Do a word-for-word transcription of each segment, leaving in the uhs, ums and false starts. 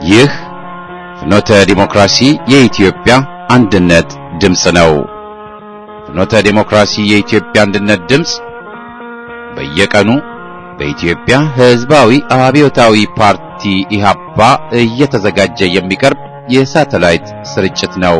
ይህ ፍኖተ ዲሞክራሲ የኢትዮጵያ አንድነት ድምፅ ነው። ፍኖተ ዲሞክራሲ የኢትዮጵያ አንድነት ድምፅ በየቀኑ በኢትዮጵያ ሕዝባዊ አብዮታዊ ፓርቲ ኢህአፓ እየተዘጋጀ የሚቀርብ የሳተላይት ስርጭት ነው።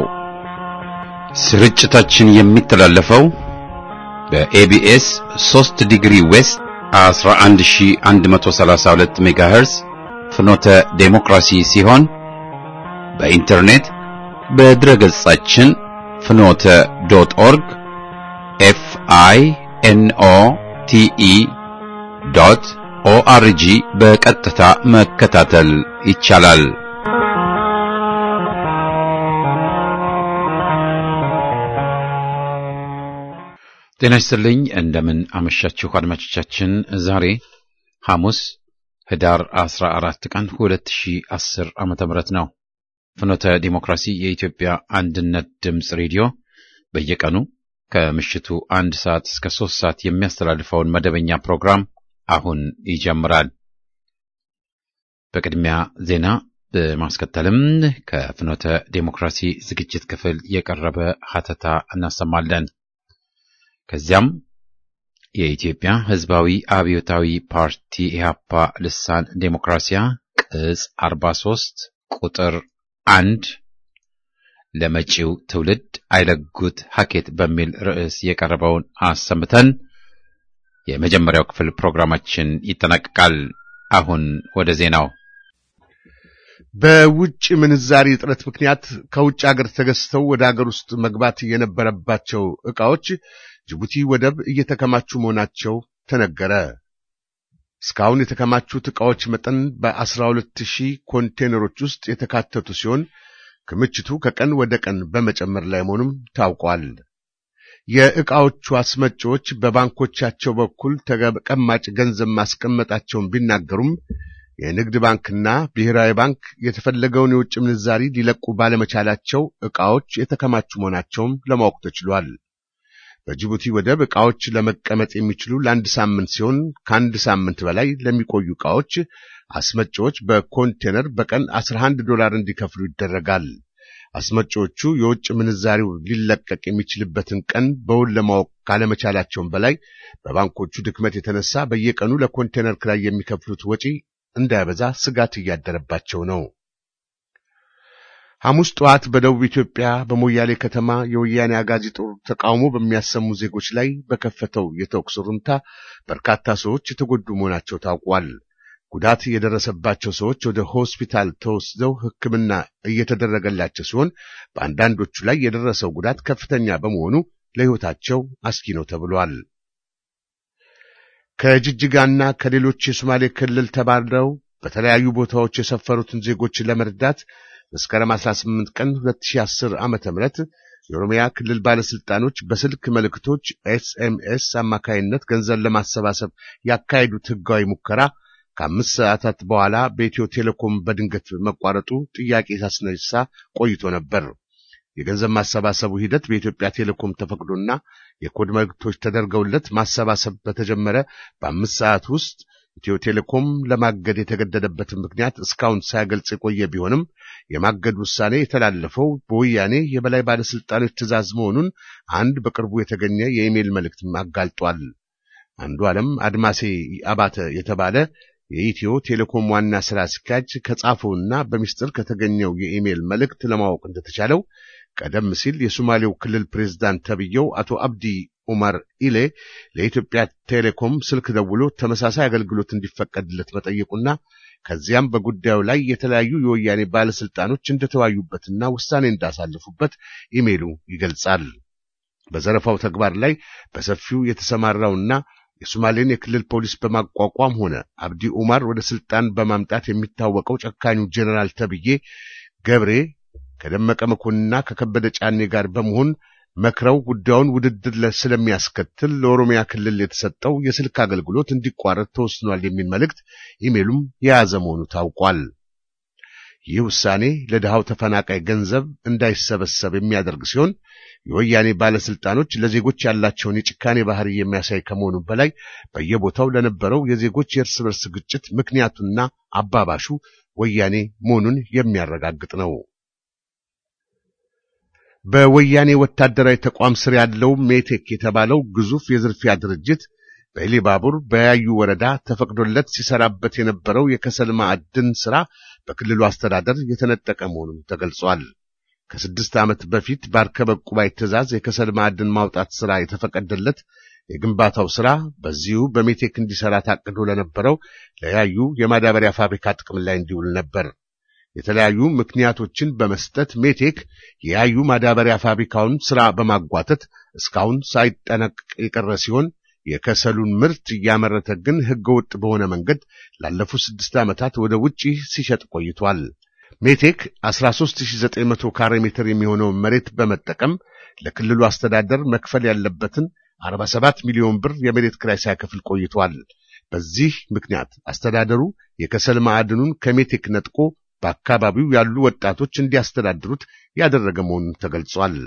ስርጭታችን የሚተላለፈው በኤቢኤስ ሶስት ዲግሪ ዌስት አስራ አንድ ሺህ አንድ መቶ ሰላሳ ሁለት ሜጋሄርዝ ፍኖተ ዴሞክራሲ ሲሆን በኢንተርኔት በድረገጻችን ፍኖተ ዶት ኦርግ ኤፍ አይ ኤን ኦ ቲ ኢ ዶት ኦ አር ጂ በቀጥታ መከታተል ይቻላል። ጤና ይስጥልኝ። እንደምን አመሻችሁ አድማጮቻችን። ዛሬ ሐሙስ ህዳር አስራ አራት ቀን ሁለት ሺህ አስር ዓመተ ምህረት ነው። ፍኖተ ዲሞክራሲ የኢትዮጵያ አንድነት ድምፅ ሬዲዮ በየቀኑ ከምሽቱ አንድ ሰዓት እስከ ሶስት ሰዓት የሚያስተላልፈውን መደበኛ ፕሮግራም አሁን ይጀምራል። በቅድሚያ ዜና በማስከተልም ከፍኖተ ዲሞክራሲ ዝግጅት ክፍል የቀረበ ሀተታ እናሰማለን። ከዚያም የኢትዮጵያ ሕዝባዊ አብዮታዊ ፓርቲ ኢህአፓ ልሳን ዴሞክራሲያ ቅጽ አርባ ሶስት ቁጥር አንድ ለመጪው ትውልድ አይለጉት ሀኬት በሚል ርዕስ የቀረበውን አሰምተን የመጀመሪያው ክፍል ፕሮግራማችን ይጠናቀቃል። አሁን ወደ ዜናው። በውጭ ምንዛሪ እጥረት ምክንያት ከውጭ ሀገር ተገዝተው ወደ ሀገር ውስጥ መግባት የነበረባቸው ዕቃዎች ጅቡቲ ወደብ እየተከማቹ መሆናቸው ተነገረ። እስካሁን የተከማቹት ዕቃዎች መጠን በአስራ ሁለት ሺህ ኮንቴነሮች ውስጥ የተካተቱ ሲሆን ክምችቱ ከቀን ወደ ቀን በመጨመር ላይ መሆኑም ታውቋል። የዕቃዎቹ አስመጪዎች በባንኮቻቸው በኩል ተቀማጭ ገንዘብ ማስቀመጣቸውን ቢናገሩም የንግድ ባንክና ብሔራዊ ባንክ የተፈለገውን የውጭ ምንዛሪ ሊለቁ ባለመቻላቸው ዕቃዎች የተከማቹ መሆናቸውም ለማወቅ ተችሏል። በጅቡቲ ወደብ ዕቃዎች ለመቀመጥ የሚችሉ ለአንድ ሳምንት ሲሆን ከአንድ ሳምንት በላይ ለሚቆዩ ዕቃዎች አስመጪዎች በኮንቴነር በቀን አስራ አንድ ዶላር እንዲከፍሉ ይደረጋል። አስመጪዎቹ የውጭ ምንዛሪው ሊለቀቅ የሚችልበትን ቀን በውል ለማወቅ ካለመቻላቸውም በላይ በባንኮቹ ድክመት የተነሳ በየቀኑ ለኮንቴነር ክራይ የሚከፍሉት ወጪ እንዳይበዛ ስጋት እያደረባቸው ነው። ሐሙስ ጠዋት በደቡብ ኢትዮጵያ በሞያሌ ከተማ የወያኔ አጋዚ ጦር ተቃውሞ በሚያሰሙ ዜጎች ላይ በከፈተው የተኩስ ሩምታ በርካታ ሰዎች የተጎዱ መሆናቸው ታውቋል። ጉዳት የደረሰባቸው ሰዎች ወደ ሆስፒታል ተወስደው ሕክምና እየተደረገላቸው ሲሆን በአንዳንዶቹ ላይ የደረሰው ጉዳት ከፍተኛ በመሆኑ ለሕይወታቸው አስጊ ነው ተብሏል። ከጅጅጋና ከሌሎች የሶማሌ ክልል ተባረው በተለያዩ ቦታዎች የሰፈሩትን ዜጎች ለመርዳት መስከረም አስራ ስምንት ቀን ሁለት ሺህ አስር ዓመተ ምህረት የኦሮሚያ ክልል ባለስልጣኖች በስልክ መልእክቶች ኤስኤምኤስ አማካይነት ገንዘብ ለማሰባሰብ ያካሄዱት ህጋዊ ሙከራ ከአምስት ሰዓታት በኋላ በኢትዮ ቴሌኮም በድንገት መቋረጡ ጥያቄ ሳስነሳ ቆይቶ ነበር። የገንዘብ ማሰባሰቡ ሂደት በኢትዮጵያ ቴሌኮም ተፈቅዶና የኮድ መልእክቶች ተደርገውለት ማሰባሰብ በተጀመረ በአምስት ሰዓት ውስጥ ኢትዮ ቴሌኮም ለማገድ የተገደደበትን ምክንያት እስካሁን ሳይገልጽ የቆየ ቢሆንም የማገድ ውሳኔ የተላለፈው በወያኔ የበላይ ባለስልጣኖች ትዕዛዝ መሆኑን አንድ በቅርቡ የተገኘ የኢሜል መልእክት አጋልጧል። አንዱ ዓለም አድማሴ አባተ የተባለ የኢትዮ ቴሌኮም ዋና ስራ አስኪያጅ ከጻፈውና በሚስጥር ከተገኘው የኢሜል መልእክት ለማወቅ እንደተቻለው ቀደም ሲል የሶማሌው ክልል ፕሬዝዳንት ተብየው አቶ አብዲ ኡመር ኢሌ ለኢትዮጵያ ቴሌኮም ስልክ ደውሎ ተመሳሳይ አገልግሎት እንዲፈቀድለት መጠየቁና ከዚያም በጉዳዩ ላይ የተለያዩ የወያኔ ባለስልጣኖች እንደተወያዩበትና ውሳኔ እንዳሳለፉበት ኢሜሉ ይገልጻል። በዘረፋው ተግባር ላይ በሰፊው የተሰማራውና የሶማሌን የክልል ፖሊስ በማቋቋም ሆነ አብዲ ኡመር ወደ ስልጣን በማምጣት የሚታወቀው ጨካኙ ጄኔራል ተብዬ ገብሬ ከደመቀ መኮንንና ከከበደ ጫኔ ጋር በመሆን መክረው ጉዳዩን ውድድር ስለሚያስከትል ለኦሮሚያ ክልል የተሰጠው የስልክ አገልግሎት እንዲቋረጥ ተወስኗል የሚል መልእክት ኢሜሉም የያዘ መሆኑ ታውቋል። ይህ ውሳኔ ለድሃው ተፈናቃይ ገንዘብ እንዳይሰበሰብ የሚያደርግ ሲሆን የወያኔ ባለስልጣኖች ለዜጎች ያላቸውን የጭካኔ ባህሪ የሚያሳይ ከመሆኑ በላይ በየቦታው ለነበረው የዜጎች የእርስ በርስ ግጭት ምክንያቱና አባባሹ ወያኔ መሆኑን የሚያረጋግጥ ነው። በወያኔ ወታደራዊ ተቋም ስር ያለው ሜቴክ የተባለው ግዙፍ የዝርፊያ ድርጅት በኢሊባቡር በያዩ ወረዳ ተፈቅዶለት ሲሰራበት የነበረው የከሰል ማዕድን ሥራ በክልሉ አስተዳደር የተነጠቀ መሆኑን ተገልጿል። ከስድስት ዓመት በፊት በአርከበ ቁባይ ትዕዛዝ የከሰል ማዕድን ማውጣት ሥራ የተፈቀደለት የግንባታው ሥራ በዚሁ በሜቴክ እንዲሰራ ታቅዶ ለነበረው ለያዩ የማዳበሪያ ፋብሪካ ጥቅም ላይ እንዲውል ነበር። የተለያዩ ምክንያቶችን በመስጠት ሜቴክ የያዩ ማዳበሪያ ፋብሪካውን ሥራ በማጓተት እስካሁን ሳይጠናቀቅ የቀረ ሲሆን የከሰሉን ምርት እያመረተ ግን ሕገወጥ በሆነ መንገድ ላለፉት ስድስት ዓመታት ወደ ውጪ ሲሸጥ ቆይቷል። ሜቴክ አስራ ሦስት ሺህ ዘጠኝ መቶ ካሬ ሜትር የሚሆነውን መሬት በመጠቀም ለክልሉ አስተዳደር መክፈል ያለበትን አርባ ሰባት ሚሊዮን ብር የመሬት ክራይ ሳይከፍል ቆይቷል። በዚህ ምክንያት አስተዳደሩ የከሰል ማዕድኑን ከሜቴክ ነጥቆ በአካባቢው ያሉ ወጣቶች እንዲያስተዳድሩት ያደረገ መሆኑን ተገልጿል።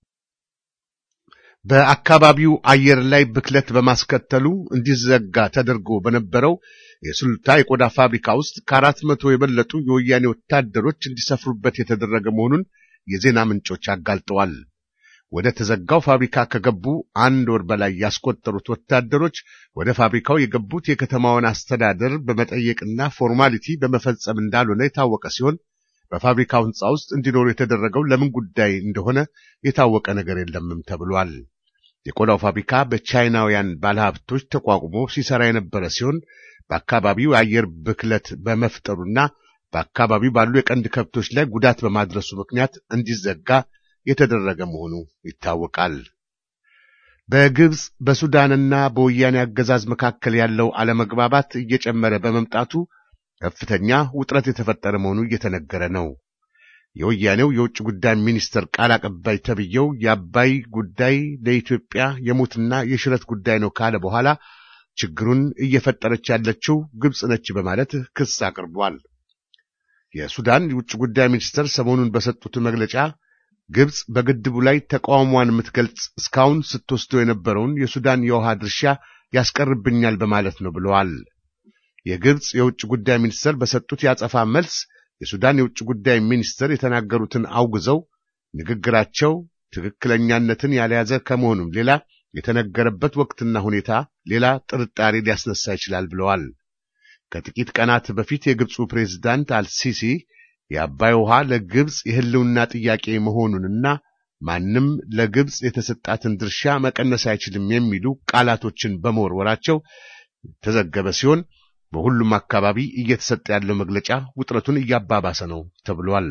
በአካባቢው አየር ላይ ብክለት በማስከተሉ እንዲዘጋ ተደርጎ በነበረው የሱልታ የቆዳ ፋብሪካ ውስጥ ከአራት መቶ የበለጡ የወያኔ ወታደሮች እንዲሰፍሩበት የተደረገ መሆኑን የዜና ምንጮች አጋልጠዋል። ወደ ተዘጋው ፋብሪካ ከገቡ አንድ ወር በላይ ያስቆጠሩት ወታደሮች ወደ ፋብሪካው የገቡት የከተማውን አስተዳደር በመጠየቅና ፎርማሊቲ በመፈጸም እንዳልሆነ የታወቀ ሲሆን በፋብሪካው ሕንጻ ውስጥ እንዲኖሩ የተደረገው ለምን ጉዳይ እንደሆነ የታወቀ ነገር የለምም ተብሏል። የቆዳው ፋብሪካ በቻይናውያን ባለሀብቶች ተቋቁሞ ሲሰራ የነበረ ሲሆን በአካባቢው የአየር ብክለት በመፍጠሩና በአካባቢው ባሉ የቀንድ ከብቶች ላይ ጉዳት በማድረሱ ምክንያት እንዲዘጋ የተደረገ መሆኑ ይታወቃል። በግብጽ በሱዳንና በወያኔ አገዛዝ መካከል ያለው አለመግባባት እየጨመረ በመምጣቱ ከፍተኛ ውጥረት የተፈጠረ መሆኑ እየተነገረ ነው። የወያኔው የውጭ ጉዳይ ሚኒስትር ቃል አቀባይ ተብየው የአባይ ጉዳይ ለኢትዮጵያ የሞትና የሽረት ጉዳይ ነው ካለ በኋላ ችግሩን እየፈጠረች ያለችው ግብጽ ነች በማለት ክስ አቅርቧል። የሱዳን የውጭ ጉዳይ ሚኒስትር ሰሞኑን በሰጡት መግለጫ ግብጽ በግድቡ ላይ ተቃውሟን የምትገልጽ እስካሁን ስትወስደው የነበረውን የሱዳን የውሃ ድርሻ ያስቀርብኛል በማለት ነው ብለዋል። የግብጽ የውጭ ጉዳይ ሚኒስትር በሰጡት ያጸፋ መልስ የሱዳን የውጭ ጉዳይ ሚኒስትር የተናገሩትን አውግዘው ንግግራቸው ትክክለኛነትን ያልያዘ ከመሆኑም ሌላ የተነገረበት ወቅትና ሁኔታ ሌላ ጥርጣሬ ሊያስነሳ ይችላል ብለዋል። ከጥቂት ቀናት በፊት የግብፁ ፕሬዝዳንት አልሲሲ የአባይ ውሃ ለግብጽ የህልውና ጥያቄ መሆኑንና ማንም ለግብጽ የተሰጣትን ድርሻ መቀነስ አይችልም የሚሉ ቃላቶችን በመወርወራቸው ተዘገበ ሲሆን በሁሉም አካባቢ እየተሰጠ ያለው መግለጫ ውጥረቱን እያባባሰ ነው ተብሏል።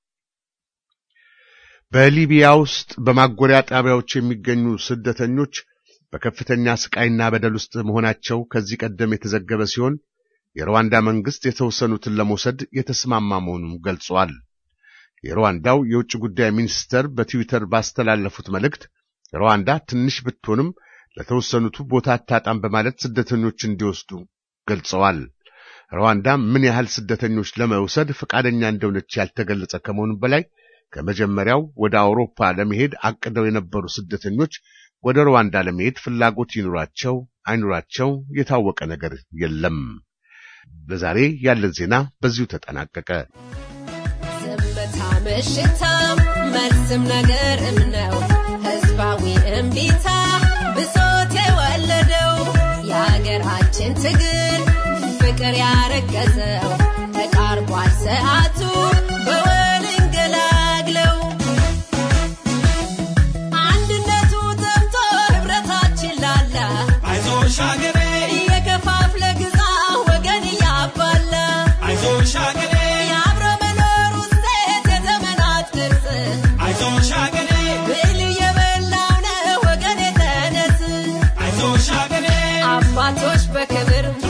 በሊቢያ ውስጥ በማጎሪያ ጣቢያዎች የሚገኙ ስደተኞች በከፍተኛ ስቃይና በደል ውስጥ መሆናቸው ከዚህ ቀደም የተዘገበ ሲሆን የሩዋንዳ መንግስት የተወሰኑትን ለመውሰድ የተስማማ መሆኑን ገልጿል። የሩዋንዳው የውጭ ጉዳይ ሚኒስተር በትዊተር ባስተላለፉት መልእክት ሩዋንዳ ትንሽ ብትሆንም ለተወሰኑቱ ቦታ አታጣም በማለት ስደተኞች እንዲወስዱ ገልጸዋል። ሩዋንዳ ምን ያህል ስደተኞች ለመውሰድ ፈቃደኛ እንደሆነች ያልተገለጸ ከመሆኑ በላይ ከመጀመሪያው ወደ አውሮፓ ለመሄድ አቅደው የነበሩ ስደተኞች ወደ ሩዋንዳ ለመሄድ ፍላጎት ይኑራቸው አይኑራቸው የታወቀ ነገር የለም። ለዛሬ ያለን ዜና በዚሁ ተጠናቀቀ። ዘመታ መሽታ መልስም ነገርም ነው ህዝባዊ እምቢታ ብሶት የወለደው የሀገራችን ትግል ፍቅር ያረገዘው ተቃርቧል ሰዓቱ በወል እንገላግለው አንድነቱ ጠምቶ ህብረታችን ላላ አይዞሽ ሀገሬ የከፋፍለ ግዛ ወገን ያባላ አይዞሽ ሀገሬ የአብሮ መኖር ውጤት የዘመናት ቅርጽ አይዞሽ ሀገሬ ብል የበላው ነው ወገን የተነስ አይዞሽ ሀገሬ አባቶች በክብር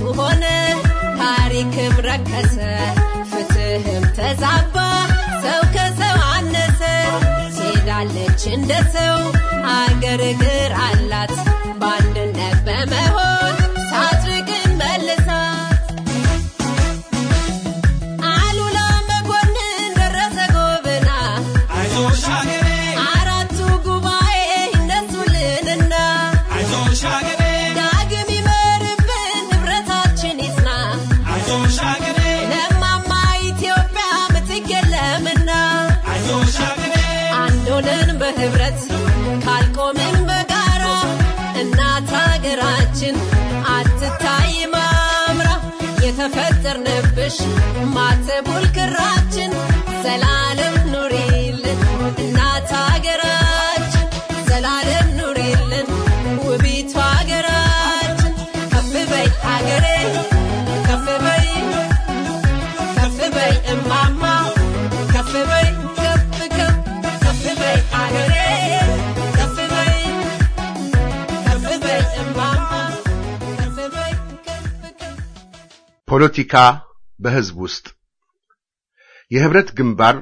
ሆነ ታሪክም ረከሰ ፍትህም ተዛባ ሰው ከሰው አነሰ ሲዳለች እንደሰው አገር ግር አላት ባንድነት በመሆን ሳትርቅን መልሳት አሉላ መኮንን ደረሰ ጎብና አይዞሽ ሀገሬ አራቱ ጉባኤ ይነሱልንና አይዞሽ ሀገሬ ዳግም ይመርብን ንብረታችን ይጽና አይዞሽ ሀገሬ ለማማ ኢትዮጵያ ምትገለምና አይዞሽ ሀገሬ አንድ ሆነን በህብረት ካልቆምን በጋራ እናት ሀገራችን አትታይ ማምራ የተፈጠርንብሽ ማተቡል ክራችን ዘላለም ኑሪልን እናት ሀገራችን ዘላለም ኑሪልን ውቢቷ ሀገራችን ከፍ በይ ሀገሬ ከፍ በይ ከፍ በይ እማማ ከፍ በይ ከፍ ከፍ ከፍ በይ ሀገሬ ከፍ በይ ከፍ በይ እማማ ከፍ በይ ከፍ ከፍ ፖለቲካ በህዝብ ውስጥ የህብረት ግንባር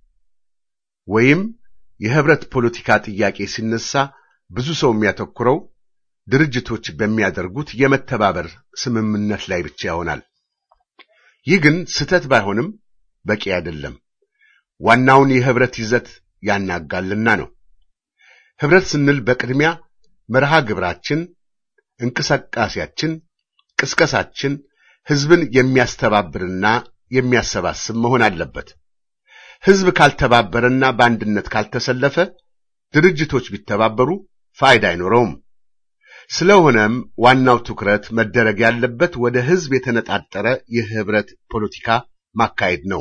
ወይም የህብረት ፖለቲካ ጥያቄ ሲነሳ ብዙ ሰው የሚያተኩረው ድርጅቶች በሚያደርጉት የመተባበር ስምምነት ላይ ብቻ ይሆናል። ይህ ግን ስህተት ባይሆንም በቂ አይደለም። ዋናውን የህብረት ይዘት ያናጋልና ነው። ህብረት ስንል በቅድሚያ መርሃ ግብራችን፣ እንቅስቃሴያችን፣ ቅስቀሳችን ህዝብን የሚያስተባብርና የሚያሰባስብ መሆን አለበት። ህዝብ ካልተባበረና በአንድነት ካልተሰለፈ ድርጅቶች ቢተባበሩ ፋይዳ አይኖረውም። ስለሆነም ዋናው ትኩረት መደረግ ያለበት ወደ ህዝብ የተነጣጠረ የህብረት ፖለቲካ ማካሄድ ነው።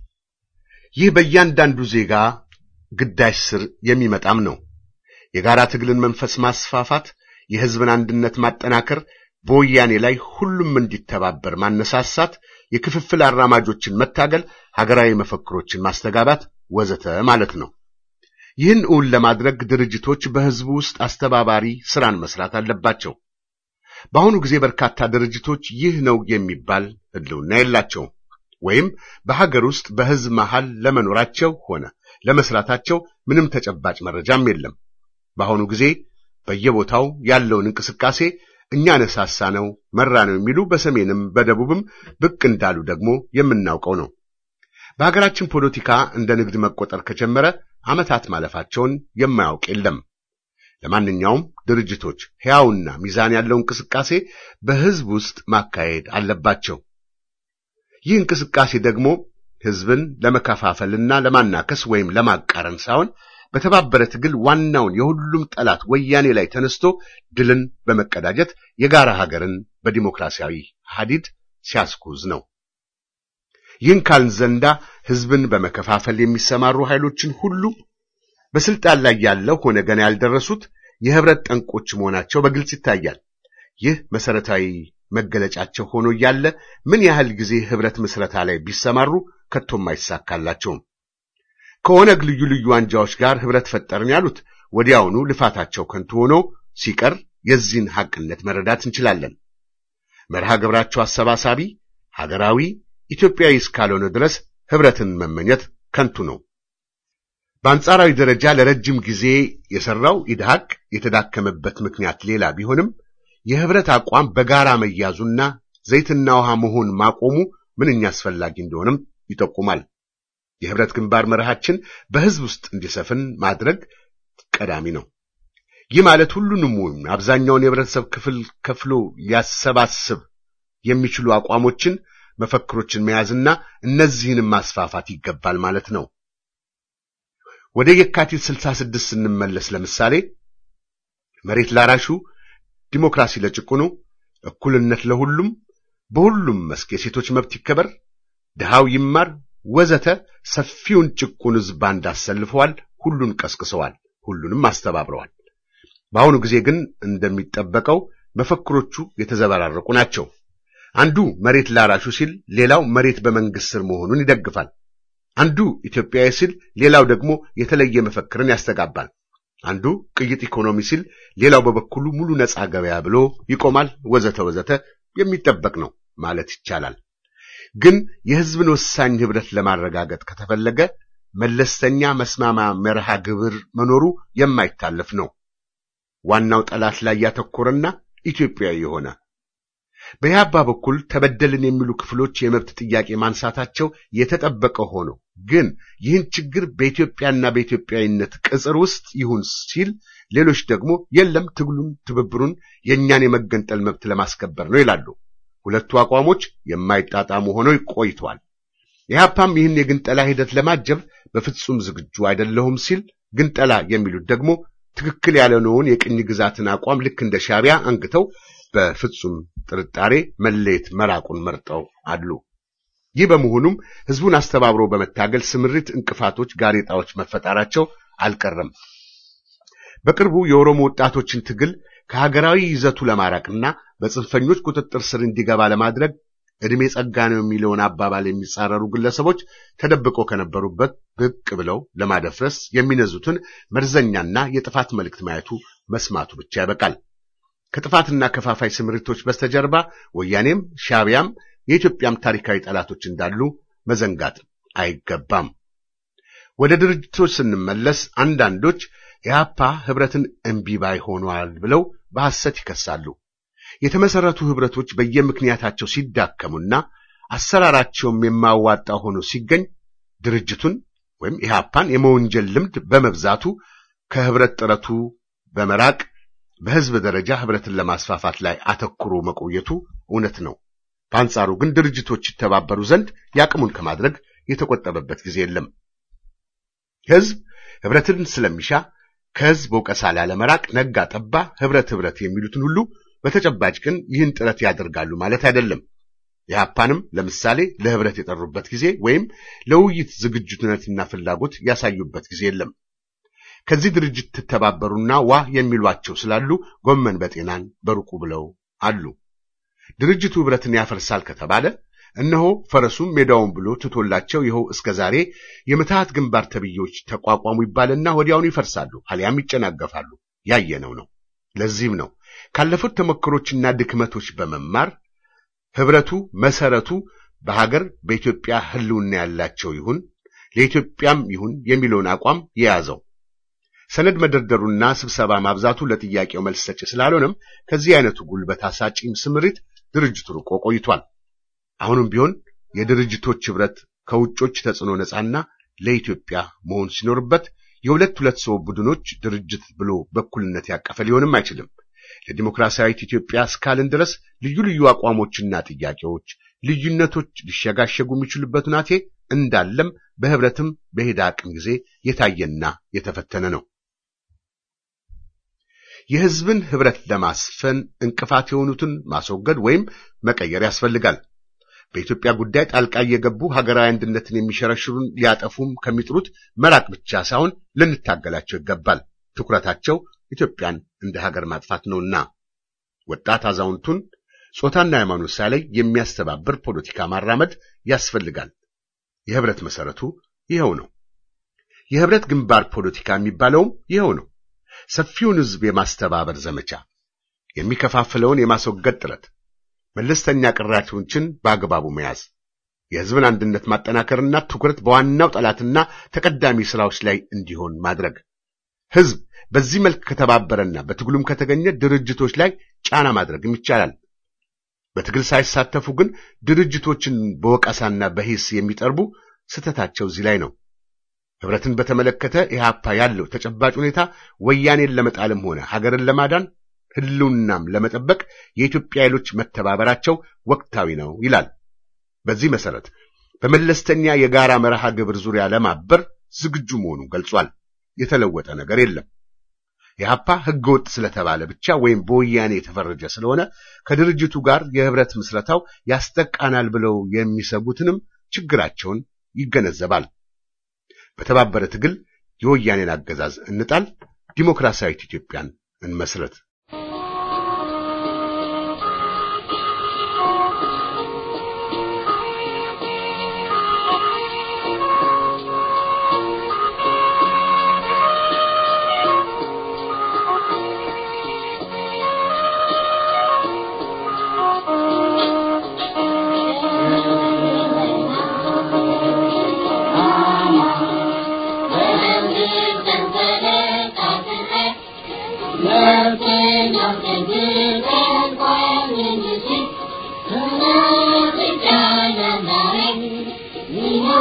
ይህ በእያንዳንዱ ዜጋ ግዳጅ ስር የሚመጣም ነው። የጋራ ትግልን መንፈስ ማስፋፋት፣ የህዝብን አንድነት ማጠናከር፣ በወያኔ ላይ ሁሉም እንዲተባበር ማነሳሳት፣ የክፍፍል አራማጆችን መታገል፣ ሀገራዊ መፈክሮችን ማስተጋባት ወዘተ ማለት ነው። ይህን እውን ለማድረግ ድርጅቶች በህዝቡ ውስጥ አስተባባሪ ስራን መስራት አለባቸው። በአሁኑ ጊዜ በርካታ ድርጅቶች ይህ ነው የሚባል ህልውና የላቸውም፣ ወይም በሀገር ውስጥ በህዝብ መሃል ለመኖራቸው ሆነ ለመስራታቸው ምንም ተጨባጭ መረጃም የለም። በአሁኑ ጊዜ በየቦታው ያለውን እንቅስቃሴ እኛ ነሳሳ ነው መራ ነው የሚሉ በሰሜንም በደቡብም ብቅ እንዳሉ ደግሞ የምናውቀው ነው። በሀገራችን ፖለቲካ እንደ ንግድ መቆጠር ከጀመረ ዓመታት ማለፋቸውን የማያውቅ የለም። ለማንኛውም ድርጅቶች ሕያውና ሚዛን ያለው እንቅስቃሴ በህዝብ ውስጥ ማካሄድ አለባቸው። ይህ እንቅስቃሴ ደግሞ ህዝብን ለመከፋፈልና ለማናከስ ወይም ለማቃረን ሳይሆን በተባበረ ትግል ዋናውን የሁሉም ጠላት ወያኔ ላይ ተነስቶ ድልን በመቀዳጀት የጋራ ሀገርን በዲሞክራሲያዊ ሐዲድ ሲያስኩዝ ነው። ይህን ካልን ዘንዳ ህዝብን በመከፋፈል የሚሰማሩ ኃይሎችን ሁሉ በስልጣን ላይ ያለው ሆነ ገና ያልደረሱት የህብረት ጠንቆች መሆናቸው በግልጽ ይታያል። ይህ መሰረታዊ መገለጫቸው ሆኖ ያለ ምን ያህል ጊዜ ህብረት መስረታ ላይ ቢሰማሩ ከቶም አይሳካላቸውም። ከኦነግ ልዩ ልዩ አንጃዎች ጋር ህብረት ፈጠርን ያሉት ወዲያውኑ ልፋታቸው ከንቱ ሆኖ ሲቀር የዚህን ሐቅነት መረዳት እንችላለን። መርሃ ግብራቸው አሰባሳቢ ሀገራዊ ኢትዮጵያዊ እስካልሆነ ድረስ ህብረትን መመኘት ከንቱ ነው። በአንጻራዊ ደረጃ ለረጅም ጊዜ የሰራው ኢድሃቅ የተዳከመበት ምክንያት ሌላ ቢሆንም የህብረት አቋም በጋራ መያዙና ዘይትና ውሃ መሆን ማቆሙ ምንኛ አስፈላጊ እንደሆነም ይጠቁማል። የህብረት ግንባር መርሃችን በህዝብ ውስጥ እንዲሰፍን ማድረግ ቀዳሚ ነው። ይህ ማለት ሁሉንም ወይም አብዛኛውን የህብረተሰብ ክፍል ከፍሎ ሊያሰባስብ የሚችሉ አቋሞችን፣ መፈክሮችን መያዝና እነዚህንም ማስፋፋት ይገባል ማለት ነው። ወደ የካቲት ስልሳ ስድስት ስንመለስ ለምሳሌ መሬት ላራሹ፣ ዲሞክራሲ ለጭቁኑ፣ እኩልነት ለሁሉም፣ በሁሉም መስክ የሴቶች መብት ይከበር፣ ድሃው ይማር ወዘተ ሰፊውን ጭቁን ህዝብ ባንድ አሰልፈዋል። ሁሉን ቀስቅሰዋል፣ ሁሉንም አስተባብረዋል። በአሁኑ ጊዜ ግን እንደሚጠበቀው መፈክሮቹ የተዘበራረቁ ናቸው። አንዱ መሬት ላራሹ ሲል ሌላው መሬት በመንግስት ስር መሆኑን ይደግፋል። አንዱ ኢትዮጵያዊ ሲል ሌላው ደግሞ የተለየ መፈክርን ያስተጋባል። አንዱ ቅይጥ ኢኮኖሚ ሲል ሌላው በበኩሉ ሙሉ ነፃ ገበያ ብሎ ይቆማል ወዘተ ወዘተ የሚጠበቅ ነው ማለት ይቻላል። ግን የህዝብን ወሳኝ ህብረት ለማረጋገጥ ከተፈለገ መለስተኛ መስማማ መርሃ ግብር መኖሩ የማይታለፍ ነው። ዋናው ጠላት ላይ ያተኮረና ኢትዮጵያዊ የሆነ በኢህአፓ በኩል ተበደልን የሚሉ ክፍሎች የመብት ጥያቄ ማንሳታቸው የተጠበቀ ሆኖ ግን ይህን ችግር በኢትዮጵያና በኢትዮጵያዊነት ቅጽር ውስጥ ይሁን ሲል ሌሎች ደግሞ የለም ትግሉን ትብብሩን የኛን የመገንጠል መብት ለማስከበር ነው ይላሉ። ሁለቱ አቋሞች የማይጣጣሙ ሆነው ቆይተዋል። ኢህአፓም ይህን የግንጠላ ሂደት ለማጀብ በፍጹም ዝግጁ አይደለሁም ሲል፣ ግንጠላ የሚሉት ደግሞ ትክክል ያልሆነውን የቅኝ ግዛትን አቋም ልክ እንደ ሻዕቢያ አንግተው በፍጹም ጥርጣሬ መለየት መራቁን መርጠው አሉ። ይህ በመሆኑም ህዝቡን አስተባብሮ በመታገል ስምሪት እንቅፋቶች ጋሬጣዎች መፈጠራቸው አልቀረም። በቅርቡ የኦሮሞ ወጣቶችን ትግል ከሀገራዊ ይዘቱ ለማራቅና በጽንፈኞች ቁጥጥር ስር እንዲገባ ለማድረግ እድሜ ጸጋ ነው የሚለውን አባባል የሚጻረሩ ግለሰቦች ተደብቀው ከነበሩበት ብቅ ብለው ለማደፍረስ የሚነዙትን መርዘኛና የጥፋት መልእክት ማየቱ መስማቱ ብቻ ያበቃል። ከጥፋትና ከፋፋይ ስምሪቶች በስተጀርባ ወያኔም ሻዕቢያም የኢትዮጵያም ታሪካዊ ጠላቶች እንዳሉ መዘንጋት አይገባም። ወደ ድርጅቶች ስንመለስ አንዳንዶች ኢህአፓ ህብረትን እምቢ ባይ ሆኗል ብለው በሐሰት ይከሳሉ። የተመሰረቱ ህብረቶች በየምክንያታቸው ሲዳከሙና አሰራራቸውም የማዋጣ ሆኖ ሲገኝ ድርጅቱን ወይም ኢህአፓን የመወንጀል ልምድ በመብዛቱ ከህብረት ጥረቱ በመራቅ በህዝብ ደረጃ ህብረትን ለማስፋፋት ላይ አተኩሮ መቆየቱ እውነት ነው። በአንጻሩ ግን ድርጅቶች ይተባበሩ ዘንድ ያቅሙን ከማድረግ የተቆጠበበት ጊዜ የለም። ህዝብ ህብረትን ስለሚሻ ከህዝብ ወቀሳ ላለመራቅ ነጋ ጠባ ህብረት ህብረት የሚሉትን ሁሉ በተጨባጭ ግን ይህን ጥረት ያደርጋሉ ማለት አይደለም። ኢህአፓንም ለምሳሌ ለህብረት የጠሩበት ጊዜ ወይም ለውይይት ዝግጁነትና ፍላጎት ያሳዩበት ጊዜ የለም። ከዚህ ድርጅት ተተባበሩና ዋ የሚሏቸው ስላሉ ጎመን በጤናን በሩቁ ብለው አሉ። ድርጅቱ ህብረትን ያፈርሳል ከተባለ እነሆ ፈረሱም ሜዳውን ብሎ ትቶላቸው ይኸው እስከዛሬ የምታት ግንባር ተብዮች ተቋቋሙ ይባልና ወዲያውኑ ይፈርሳሉ፣ አሊያም ይጨናገፋሉ። ያየነው ነው። ለዚህም ነው ካለፉት ተመክሮችና ድክመቶች በመማር ህብረቱ መሰረቱ በሀገር በኢትዮጵያ ህልውና ያላቸው ይሁን ለኢትዮጵያም ይሁን የሚለውን አቋም የያዘው። ሰነድ መደርደሩና ስብሰባ ማብዛቱ ለጥያቄው መልስ ሰጪ ስላልሆነም ከዚህ አይነቱ ጉልበት አሳጪም ስምሪት ድርጅቱ ርቆ ቆይቷል። አሁንም ቢሆን የድርጅቶች ህብረት ከውጮች ተጽዕኖ ነፃና ለኢትዮጵያ መሆን ሲኖርበት የሁለት ሁለት ሰው ቡድኖች ድርጅት ብሎ በኩልነት ያቀፈ ሊሆንም አይችልም። ለዲሞክራሲያዊት ኢትዮጵያ እስካልን ድረስ ልዩ ልዩ አቋሞችና ጥያቄዎች ልዩነቶች ሊሸጋሸጉ የሚችሉበት ሁናቴ እንዳለም በህብረትም በሄዳ አቅም ጊዜ የታየና የተፈተነ ነው። የህዝብን ህብረት ለማስፈን እንቅፋት የሆኑትን ማስወገድ ወይም መቀየር ያስፈልጋል። በኢትዮጵያ ጉዳይ ጣልቃ እየገቡ ሀገራዊ አንድነትን የሚሸረሽሩን ሊያጠፉም ከሚጥሩት መራቅ ብቻ ሳይሆን ልንታገላቸው ይገባል። ትኩረታቸው ኢትዮጵያን እንደ ሀገር ማጥፋት ነውና ወጣት አዛውንቱን ጾታና ሃይማኖት ሳይለይ የሚያስተባብር ፖለቲካ ማራመድ ያስፈልጋል። የህብረት መሰረቱ ይሄው ነው። የህብረት ግንባር ፖለቲካ የሚባለውም ይሄው ነው። ሰፊውን ህዝብ የማስተባበር ዘመቻ፣ የሚከፋፍለውን የማስወገድ ጥረት፣ መለስተኛ ቅራኔዎችን በአግባቡ መያዝ፣ የህዝብን አንድነት ማጠናከርና ትኩረት በዋናው ጠላትና ተቀዳሚ ስራዎች ላይ እንዲሆን ማድረግ። ህዝብ በዚህ መልክ ከተባበረና በትግሉም ከተገኘ ድርጅቶች ላይ ጫና ማድረግም ይቻላል። በትግል ሳይሳተፉ ግን ድርጅቶችን በወቀሳና በሂስ የሚጠርቡ ስተታቸው እዚህ ላይ ነው። ህብረትን በተመለከተ ኢህአፓ ያለው ተጨባጭ ሁኔታ ወያኔን ለመጣልም ሆነ ሀገርን ለማዳን ህልውናም ለመጠበቅ የኢትዮጵያ ኃይሎች መተባበራቸው ወቅታዊ ነው ይላል። በዚህ መሰረት በመለስተኛ የጋራ መርሃ ግብር ዙሪያ ለማበር ዝግጁ መሆኑን ገልጿል። የተለወጠ ነገር የለም። ኢህአፓ ህገወጥ ስለተባለ ብቻ ወይም በወያኔ የተፈረጀ ስለሆነ ከድርጅቱ ጋር የህብረት ምስረታው ያስጠቃናል ብለው የሚሰጉትንም ችግራቸውን ይገነዘባል። በተባበረ ትግል የወያኔን አገዛዝ እንጣል፣ ዲሞክራሲያዊት ኢትዮጵያን እንመስረት። Oh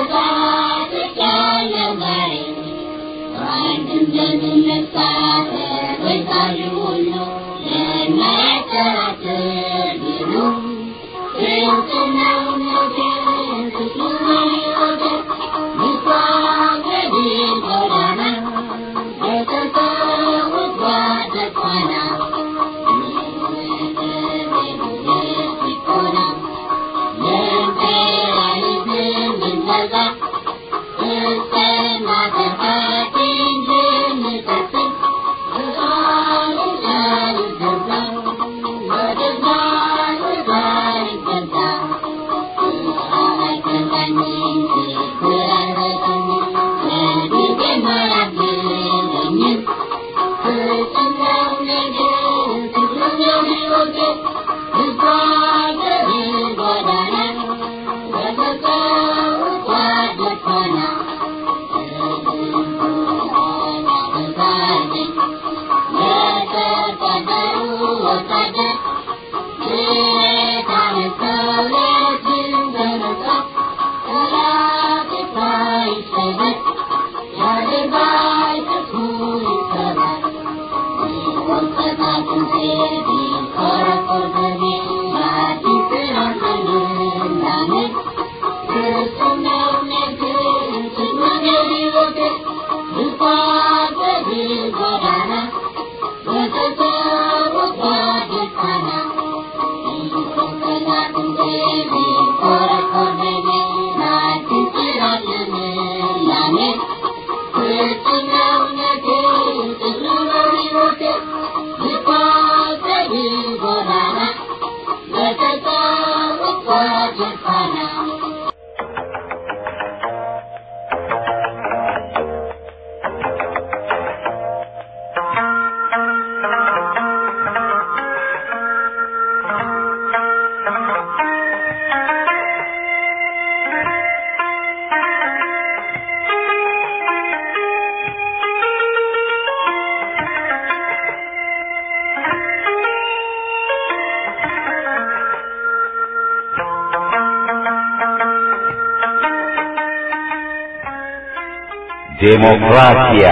ዴሞክራሲያ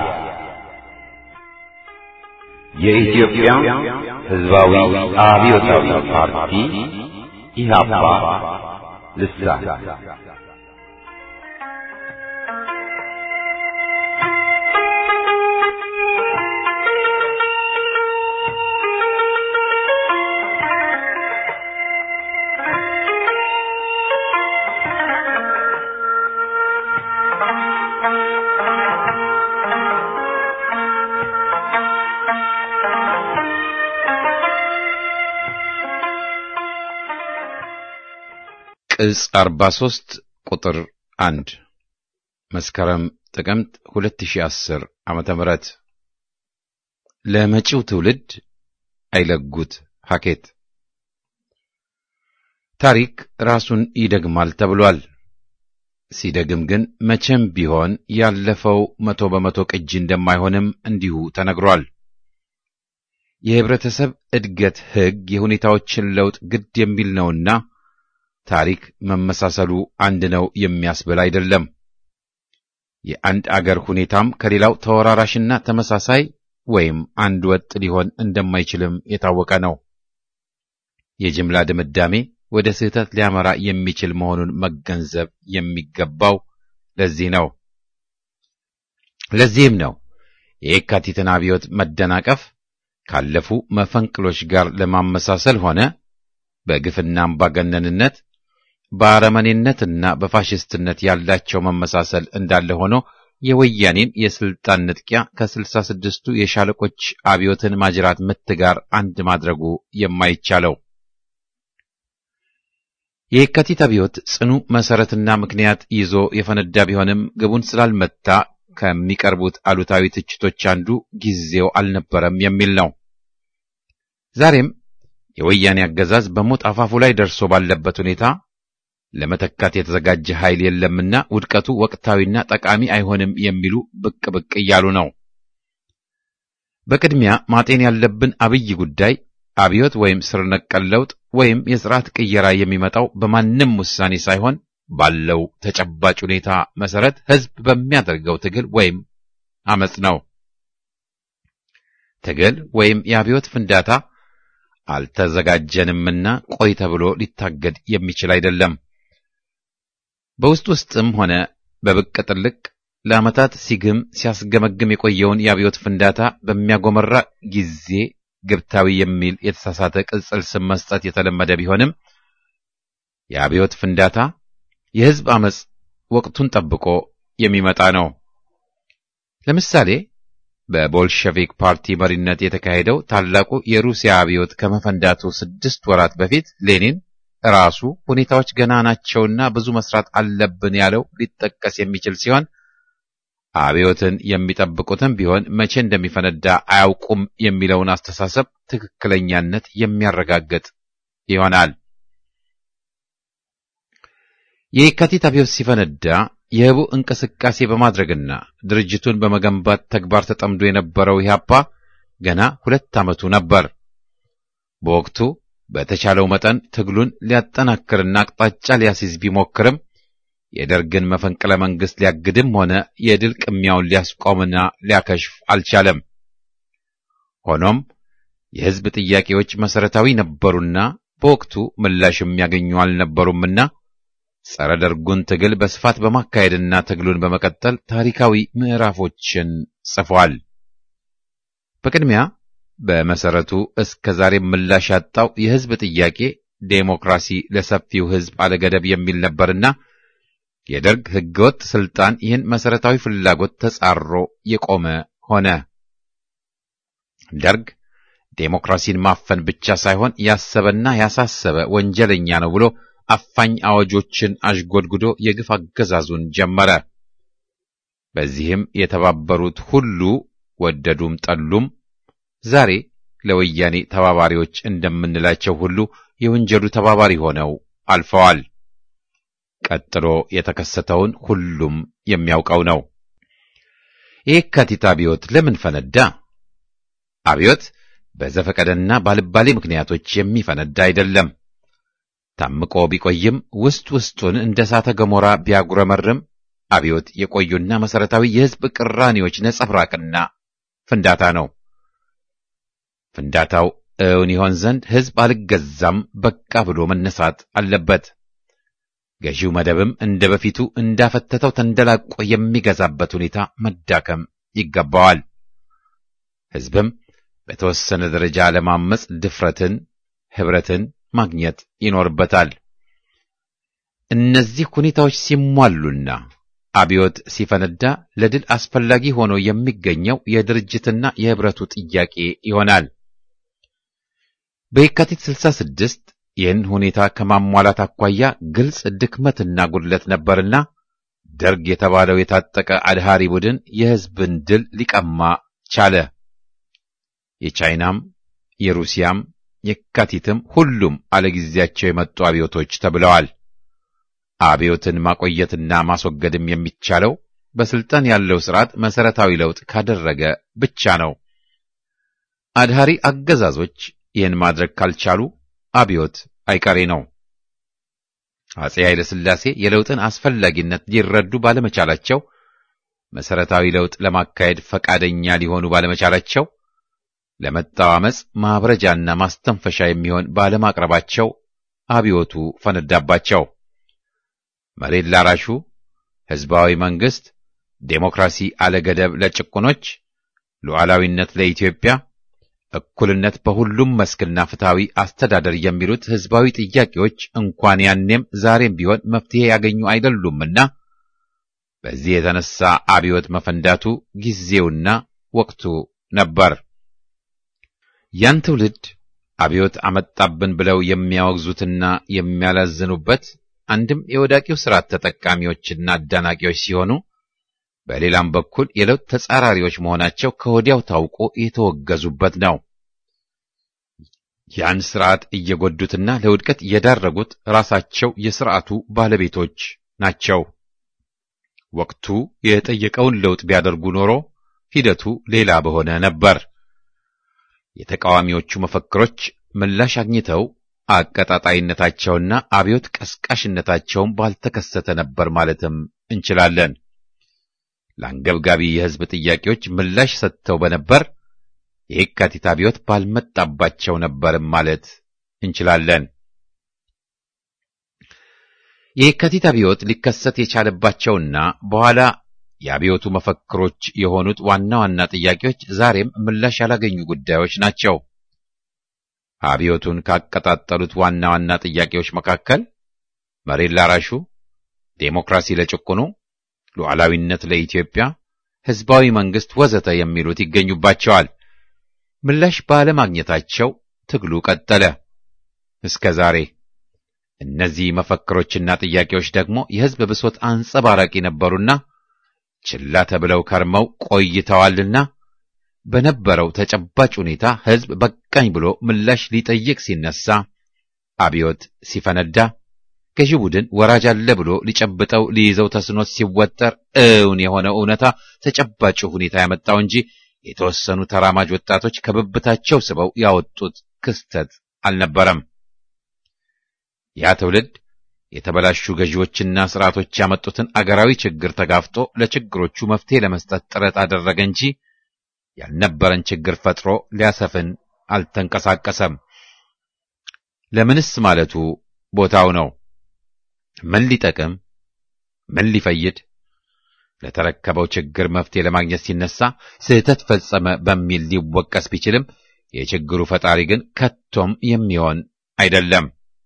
የኢትዮጵያ ሕዝባዊ አብዮታዊ ፓርቲ ኢህአፓ ልሳን ቅጽ አርባ ሦስት ቁጥር አንድ መስከረም ጥቅምት ሁለት ሺህ አስር ዓመተ ምህረት ለመጪው ትውልድ አይለጉት ሐኬት ታሪክ ራሱን ይደግማል ተብሏል። ሲደግም ግን መቼም ቢሆን ያለፈው መቶ በመቶ ቅጂ እንደማይሆንም እንዲሁ ተነግሯል። የህብረተሰብ እድገት ህግ የሁኔታዎችን ለውጥ ግድ የሚል ነውና ታሪክ መመሳሰሉ አንድ ነው የሚያስብል አይደለም። የአንድ አገር ሁኔታም ከሌላው ተወራራሽና ተመሳሳይ ወይም አንድ ወጥ ሊሆን እንደማይችልም የታወቀ ነው። የጅምላ ድምዳሜ ወደ ስህተት ሊያመራ የሚችል መሆኑን መገንዘብ የሚገባው ለዚህ ነው። ለዚህም ነው የየካቲትን አብዮት መደናቀፍ ካለፉ መፈንቅሎች ጋር ለማመሳሰል ሆነ በግፍና አምባገነንነት በአረመኔነትና በፋሽስትነት ያላቸው መመሳሰል እንዳለ ሆኖ የወያኔን የስልጣን ንጥቂያ ከስልሳ ስድስቱ የሻለቆች አብዮትን ማጅራት ምት ጋር አንድ ማድረጉ የማይቻለው። የየካቲት አብዮት ጽኑ መሰረትና ምክንያት ይዞ የፈነዳ ቢሆንም ግቡን ስላልመታ ከሚቀርቡት አሉታዊ ትችቶች አንዱ ጊዜው አልነበረም የሚል ነው። ዛሬም የወያኔ አገዛዝ በሞት አፋፉ ላይ ደርሶ ባለበት ሁኔታ ለመተካት የተዘጋጀ ኃይል የለምና ውድቀቱ ወቅታዊና ጠቃሚ አይሆንም የሚሉ ብቅ ብቅ እያሉ ነው። በቅድሚያ ማጤን ያለብን አብይ ጉዳይ አብዮት ወይም ስር ነቀል ለውጥ ወይም የሥርዓት ቅየራ የሚመጣው በማንም ውሳኔ ሳይሆን ባለው ተጨባጭ ሁኔታ መሰረት ህዝብ በሚያደርገው ትግል ወይም አመጽ ነው። ትግል ወይም የአብዮት ፍንዳታ አልተዘጋጀንምና ቆይ ተብሎ ሊታገድ የሚችል አይደለም። በውስጥ ውስጥም ሆነ በብቅ ጥልቅ ለዓመታት ሲግም ሲያስገመግም የቆየውን የአብዮት ፍንዳታ በሚያጎመራ ጊዜ ግብታዊ የሚል የተሳሳተ ቅጽል ስም መስጠት የተለመደ ቢሆንም የአብዮት ፍንዳታ የህዝብ አመጽ ወቅቱን ጠብቆ የሚመጣ ነው። ለምሳሌ በቦልሸቪክ ፓርቲ መሪነት የተካሄደው ታላቁ የሩሲያ አብዮት ከመፈንዳቱ ስድስት ወራት በፊት ሌኒን ራሱ ሁኔታዎች ገና ናቸውና ብዙ መስራት አለብን ያለው ሊጠቀስ የሚችል ሲሆን አብዮትን የሚጠብቁትም ቢሆን መቼ እንደሚፈነዳ አያውቁም የሚለውን አስተሳሰብ ትክክለኛነት የሚያረጋግጥ ይሆናል። የካቲት አብዮት ሲፈነዳ የህቡ እንቅስቃሴ በማድረግና ድርጅቱን በመገንባት ተግባር ተጠምዶ የነበረው ኢህአፓ ገና ሁለት ዓመቱ ነበር። በወቅቱ በተቻለው መጠን ትግሉን ሊያጠናክርና አቅጣጫ ሊያስይዝ ቢሞክርም የደርግን መፈንቅለ መንግስት ሊያግድም ሆነ የድል ቅሚያውን ሊያስቆምና ሊያከሽፍ አልቻለም። ሆኖም የህዝብ ጥያቄዎች መሰረታዊ ነበሩና በወቅቱ ምላሽ የሚያገኙ አልነበሩምና ጸረ ደርጉን ትግል በስፋት በማካሄድና ትግሉን በመቀጠል ታሪካዊ ምዕራፎችን ጽፏል። በቅድሚያ በመሰረቱ እስከ ዛሬ ምላሽ ያጣው የህዝብ ጥያቄ ዴሞክራሲ ለሰፊው ህዝብ አለገደብ የሚል ነበርና የደርግ ህገወጥ ስልጣን ይህን መሰረታዊ ፍላጎት ተጻሮ የቆመ ሆነ። ደርግ ዴሞክራሲን ማፈን ብቻ ሳይሆን ያሰበና ያሳሰበ ወንጀለኛ ነው ብሎ አፋኝ አዋጆችን አሽጎድጉዶ የግፍ አገዛዙን ጀመረ። በዚህም የተባበሩት ሁሉ ወደዱም ጠሉም ዛሬ ለወያኔ ተባባሪዎች እንደምንላቸው ሁሉ የወንጀሉ ተባባሪ ሆነው አልፈዋል። ቀጥሎ የተከሰተውን ሁሉም የሚያውቀው ነው። የካቲት አብዮት ለምን ፈነዳ? አብዮት በዘፈቀደና ባልባሌ ምክንያቶች የሚፈነዳ አይደለም። ታምቆ ቢቆይም ውስጥ ውስጡን እንደ እሳተ ገሞራ ቢያጉረመርም አብዮት የቆዩና መሰረታዊ የህዝብ ቅራኔዎች ነጸብራቅና ፍንዳታ ነው። ፍንዳታው እውን ይሆን ዘንድ ህዝብ አልገዛም በቃ ብሎ መነሳት አለበት። ገዢው መደብም እንደ በፊቱ እንዳፈተተው ተንደላቆ የሚገዛበት ሁኔታ መዳከም ይገባዋል። ህዝብም በተወሰነ ደረጃ ለማመጽ ድፍረትን፣ ህብረትን ማግኘት ይኖርበታል። እነዚህ ሁኔታዎች ሲሟሉና አብዮት ሲፈነዳ ለድል አስፈላጊ ሆኖ የሚገኘው የድርጅትና የህብረቱ ጥያቄ ይሆናል። በየካቲት ስልሳ ስድስት ይህን ሁኔታ ከማሟላት አኳያ ግልጽ ድክመትና ጉድለት ነበርና ደርግ የተባለው የታጠቀ አድሃሪ ቡድን የህዝብን ድል ሊቀማ ቻለ። የቻይናም የሩሲያም የካቲትም ሁሉም አለጊዜያቸው የመጡ አብዮቶች ተብለዋል። አብዮትን ማቆየትና ማስወገድም የሚቻለው በስልጣን ያለው ስርዓት መሰረታዊ ለውጥ ካደረገ ብቻ ነው። አድሃሪ አገዛዞች ይህን ማድረግ ካልቻሉ አብዮት አይቀሬ ነው። አጼ ኃይለ ሥላሴ የለውጥን አስፈላጊነት ሊረዱ ባለመቻላቸው፣ መሰረታዊ ለውጥ ለማካሄድ ፈቃደኛ ሊሆኑ ባለመቻላቸው፣ ለመጣው አመጽ ማብረጃና ማስተንፈሻ የሚሆን ባለማቅረባቸው አብዮቱ ፈነዳባቸው። መሬት ላራሹ፣ ህዝባዊ መንግስት፣ ዴሞክራሲ አለገደብ ለጭቁኖች፣ ሉዓላዊነት ለኢትዮጵያ፣ እኩልነት በሁሉም መስክና ፍትሃዊ አስተዳደር የሚሉት ህዝባዊ ጥያቄዎች እንኳን ያኔም ዛሬም ቢሆን መፍትሄ ያገኙ አይደሉምና በዚህ የተነሳ አብዮት መፈንዳቱ ጊዜውና ወቅቱ ነበር። ያን ትውልድ አብዮት አመጣብን ብለው የሚያወግዙትና የሚያላዝኑበት አንድም የወዳቂው ስርዓት ተጠቃሚዎችና አዳናቂዎች ሲሆኑ፣ በሌላም በኩል የለውጥ ተጻራሪዎች መሆናቸው ከወዲያው ታውቆ የተወገዙበት ነው። ያን ስርዓት እየጎዱትና ለውድቀት የዳረጉት ራሳቸው የስርዓቱ ባለቤቶች ናቸው። ወቅቱ የጠየቀውን ለውጥ ቢያደርጉ ኖሮ ሂደቱ ሌላ በሆነ ነበር። የተቃዋሚዎቹ መፈክሮች ምላሽ አግኝተው አቀጣጣይነታቸውና አብዮት ቀስቃሽነታቸውን ባልተከሰተ ነበር ማለትም እንችላለን። ለአንገብጋቢ የሕዝብ ጥያቄዎች ምላሽ ሰጥተው በነበር የካቲት አብዮት ባልመጣባቸው ነበር ማለት እንችላለን። የካቲት አብዮት ሊከሰት የቻለባቸውና በኋላ የአብዮቱ መፈክሮች የሆኑት ዋና ዋና ጥያቄዎች ዛሬም ምላሽ ያላገኙ ጉዳዮች ናቸው። አብዮቱን ካቀጣጠሉት ዋና ዋና ጥያቄዎች መካከል መሬት ላራሹ፣ ዴሞክራሲ ለጭቁኑ፣ ሉዓላዊነት ለኢትዮጵያ፣ ሕዝባዊ መንግስት ወዘተ የሚሉት ይገኙባቸዋል። ምላሽ ባለማግኘታቸው ትግሉ ቀጠለ እስከ ዛሬ። እነዚህ መፈክሮችና ጥያቄዎች ደግሞ የሕዝብ ብሶት አንጸባራቂ ነበሩና ችላ ተብለው ከርመው ቆይተዋልና በነበረው ተጨባጭ ሁኔታ ሕዝብ በቃኝ ብሎ ምላሽ ሊጠይቅ ሲነሳ፣ አብዮት ሲፈነዳ፣ ገዢ ቡድን ወራጅ አለ ብሎ ሊጨብጠው ሊይዘው ተስኖት ሲወጠር እውን የሆነው እውነታ ተጨባጭ ሁኔታ ያመጣው እንጂ የተወሰኑ ተራማጅ ወጣቶች ከብብታቸው ስበው ያወጡት ክስተት አልነበረም። ያ ትውልድ የተበላሹ ገዢዎችና ስርዓቶች ያመጡትን አገራዊ ችግር ተጋፍጦ ለችግሮቹ መፍትሄ ለመስጠት ጥረት አደረገ እንጂ ያልነበረን ችግር ፈጥሮ ሊያሰፍን አልተንቀሳቀሰም። ለምንስ ማለቱ ቦታው ነው። ምን ሊጠቅም ምን ሊፈይድ? ለተረከበው ችግር መፍትሄ ለማግኘት ሲነሳ ስህተት ፈጸመ በሚል ሊወቀስ ቢችልም የችግሩ ፈጣሪ ግን ከቶም የሚሆን አይደለም።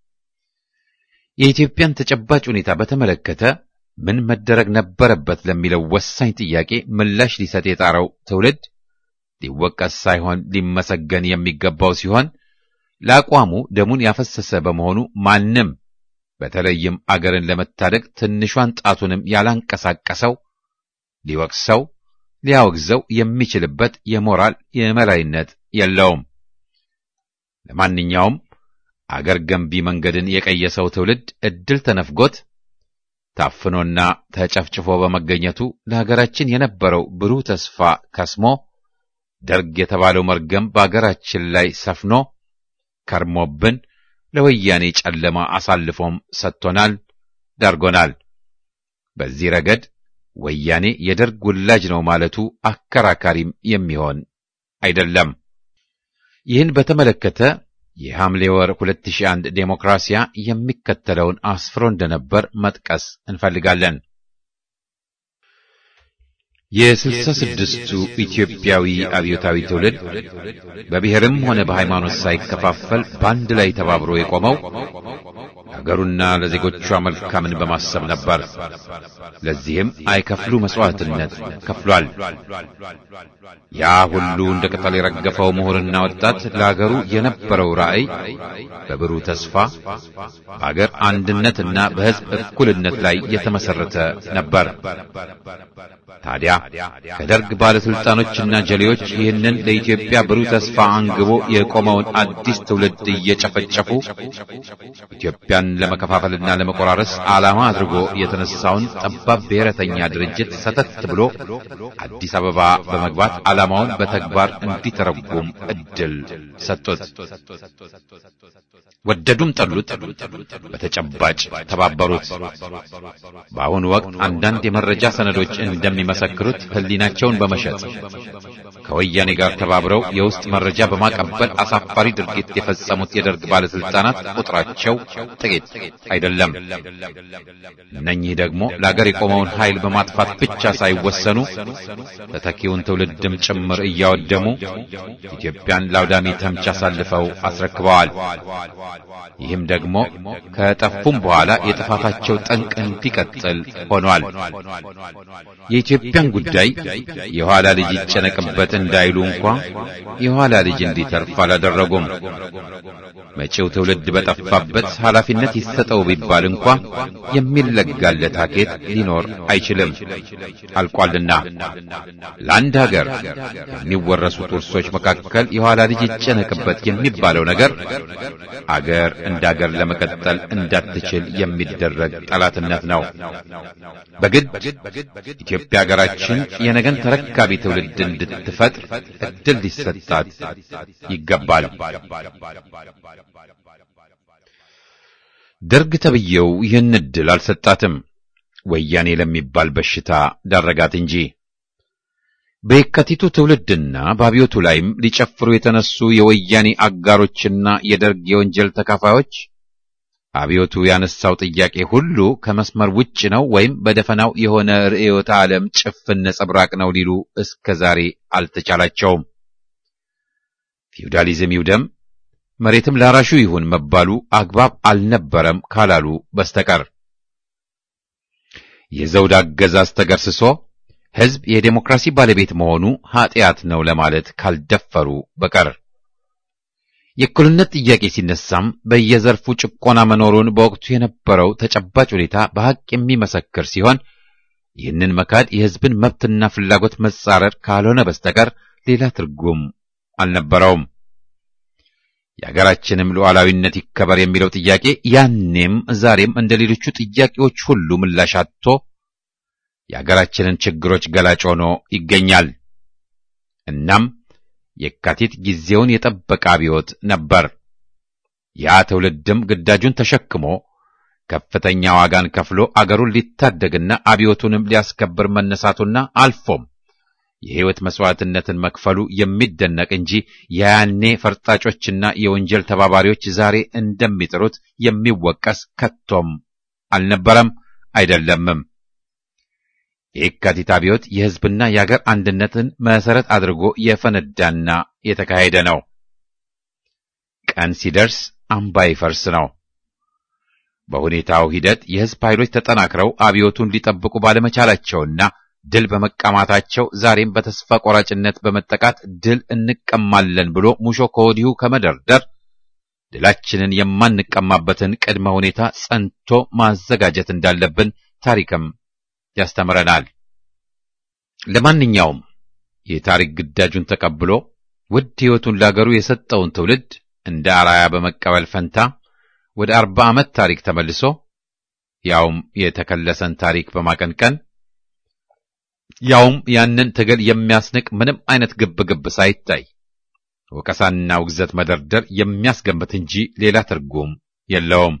የኢትዮጵያን ተጨባጭ ሁኔታ በተመለከተ ምን መደረግ ነበረበት ለሚለው ወሳኝ ጥያቄ ምላሽ ሊሰጥ የጣረው ትውልድ ሊወቀስ ሳይሆን ሊመሰገን የሚገባው ሲሆን ለአቋሙ ደሙን ያፈሰሰ በመሆኑ ማንም በተለይም አገርን ለመታደግ ትንሿን ጣቱንም ያላንቀሳቀሰው ሊወቅሰው ሊያወግዘው የሚችልበት የሞራል የመላይነት የለውም። ለማንኛውም አገር ገንቢ መንገድን የቀየሰው ትውልድ እድል ተነፍጎት ታፍኖና ተጨፍጭፎ በመገኘቱ ለሀገራችን የነበረው ብሩህ ተስፋ ከስሞ ደርግ የተባለው መርገም በአገራችን ላይ ሰፍኖ ከርሞብን ለወያኔ ጨለማ አሳልፎም ሰጥቶናል፣ ዳርጎናል። በዚህ ረገድ ወያኔ የደርግ ውላጅ ነው ማለቱ አከራካሪም የሚሆን አይደለም። ይህን በተመለከተ የሐምሌ ወር ሁለት ሺህ አንድ ዴሞክራሲያ የሚከተለውን አስፍሮ እንደነበር መጥቀስ እንፈልጋለን። የስልሳ ስድስቱ ኢትዮጵያዊ አብዮታዊ ትውልድ በብሔርም ሆነ በሃይማኖት ሳይከፋፈል በአንድ ላይ ተባብሮ የቆመው ሀገሩና ለዜጎቿ መልካምን በማሰብ ነበር። ለዚህም አይከፍሉ መስዋዕትነት ከፍሏል። ያ ሁሉ እንደ ቅጠል የረገፈው ምሁርና ወጣት ለሀገሩ የነበረው ራዕይ በብሩህ ተስፋ በሀገር አንድነትና በሕዝብ እኩልነት ላይ የተመሰረተ ነበር። ታዲያ ከደርግ ባለስልጣኖችና ጀሌዎች ይህንን ለኢትዮጵያ ብሩህ ተስፋ አንግቦ የቆመውን አዲስ ትውልድ እየጨፈጨፉ ኢትዮጵያን ለመከፋፈልና ለመቆራረስ ዓላማ አድርጎ የተነሳውን ጠባብ ብሔረተኛ ድርጅት ሰተት ብሎ አዲስ አበባ በመግባት ዓላማውን በተግባር እንዲተረጉም እድል ሰጡት። ወደዱም ጠሉት በተጨባጭ ተባበሩት። በአሁኑ ወቅት አንዳንድ የመረጃ ሰነዶች እንደሚመሰክሩት ሕሊናቸውን በመሸጥ ከወያኔ ጋር ተባብረው የውስጥ መረጃ በማቀበል አሳፋሪ ድርጊት የፈጸሙት የደርግ ባለስልጣናት ቁጥራቸው ጥቂት አይደለም። እነኚህ ደግሞ ለአገር የቆመውን ኃይል በማጥፋት ብቻ ሳይወሰኑ ተተኪውን ትውልድም ጭምር እያወደሙ ኢትዮጵያን ለአውዳሚ ተምች አሳልፈው አስረክበዋል። ይህም ደግሞ ከጠፉም በኋላ የጥፋታቸው ጠንቅ እንዲቀጥል ሆኗል። የኢትዮጵያን ጉዳይ የኋላ ልጅ ይጨነቅበት እንዳይሉ እንኳ የኋላ ልጅ እንዲተርፍ አላደረጉም። መጪው ትውልድ በጠፋበት ኃላፊነት ይሰጠው ቢባል እንኳ የሚለጋለት ሀኬት ሊኖር አይችልም፣ አልቋልና። ለአንድ ሀገር የሚወረሱት ውርሶች መካከል የኋላ ልጅ ይጨነቅበት የሚባለው ነገር አገር እንደ አገር ለመቀጠል እንዳትችል የሚደረግ ጠላትነት ነው። በግድ ኢትዮጵያ ሀገራችን የነገን ተረካቢ ትውልድ እንድትፈጥር እድል ሊሰጣት ይገባል። ደርግ ተብየው ይህን ዕድል አልሰጣትም። ወያኔ ለሚባል በሽታ ዳረጋት እንጂ። በየካቲቱ ትውልድና በአብዮቱ ላይም ሊጨፍሩ የተነሱ የወያኔ አጋሮችና የደርግ የወንጀል ተካፋዮች አብዮቱ ያነሳው ጥያቄ ሁሉ ከመስመር ውጭ ነው ወይም በደፈናው የሆነ ርዕዮተ ዓለም ጭፍን ነጸብራቅ ነው ሊሉ እስከ ዛሬ አልተቻላቸውም። ፊውዳሊዝም ይውደም መሬትም ላራሹ ይሁን መባሉ አግባብ አልነበረም ካላሉ በስተቀር የዘውድ አገዛዝ ተገርስሶ ሕዝብ የዴሞክራሲ ባለቤት መሆኑ ኃጢአት ነው ለማለት ካልደፈሩ በቀር የእኩልነት ጥያቄ ሲነሳም በየዘርፉ ጭቆና መኖሩን በወቅቱ የነበረው ተጨባጭ ሁኔታ በሐቅ የሚመሰክር ሲሆን ይህንን መካድ የሕዝብን መብትና ፍላጎት መጻረር ካልሆነ በስተቀር ሌላ ትርጉም አልነበረውም። የአገራችንም ሉዓላዊነት ይከበር የሚለው ጥያቄ ያኔም ዛሬም እንደ ሌሎቹ ጥያቄዎች ሁሉ ምላሽ አጥቶ የአገራችንን ችግሮች ገላጭ ሆኖ ይገኛል። እናም የካቲት ጊዜውን የጠበቀ አብዮት ነበር። ያ ትውልድም ግዳጁን ተሸክሞ ከፍተኛ ዋጋን ከፍሎ አገሩን ሊታደግና አብዮቱንም ሊያስከብር መነሳቱና አልፎም የሕይወት መስዋዕትነትን መክፈሉ የሚደነቅ እንጂ ያኔ ፈርጣጮችና የወንጀል ተባባሪዎች ዛሬ እንደሚጥሩት የሚወቀስ ከቶም አልነበረም አይደለምም። የካቲት አብዮት የሕዝብና የአገር አንድነትን መሰረት አድርጎ የፈነዳና የተካሄደ ነው። ቀን ሲደርስ አምባ ይፈርስ ነው። በሁኔታው ሂደት የሕዝብ ኃይሎች ተጠናክረው አብዮቱን ሊጠብቁ ባለመቻላቸውና ድል በመቀማታቸው ዛሬም በተስፋ ቆራጭነት በመጠቃት ድል እንቀማለን ብሎ ሙሾ ከወዲሁ ከመደርደር ድላችንን የማንቀማበትን ቅድመ ሁኔታ ጸንቶ ማዘጋጀት እንዳለብን ታሪክም ያስተምረናል። ለማንኛውም የታሪክ ግዳጁን ተቀብሎ ውድ ሕይወቱን ለአገሩ የሰጠውን ትውልድ እንደ አራያ በመቀበል ፈንታ ወደ አርባ ዓመት ታሪክ ተመልሶ ያውም የተከለሰን ታሪክ በማቀንቀን ያውም ያንን ትግል የሚያስንቅ ምንም አይነት ግብግብ ሳይታይ ወቀሳና ውግዘት መደርደር የሚያስገምት እንጂ ሌላ ትርጉም የለውም።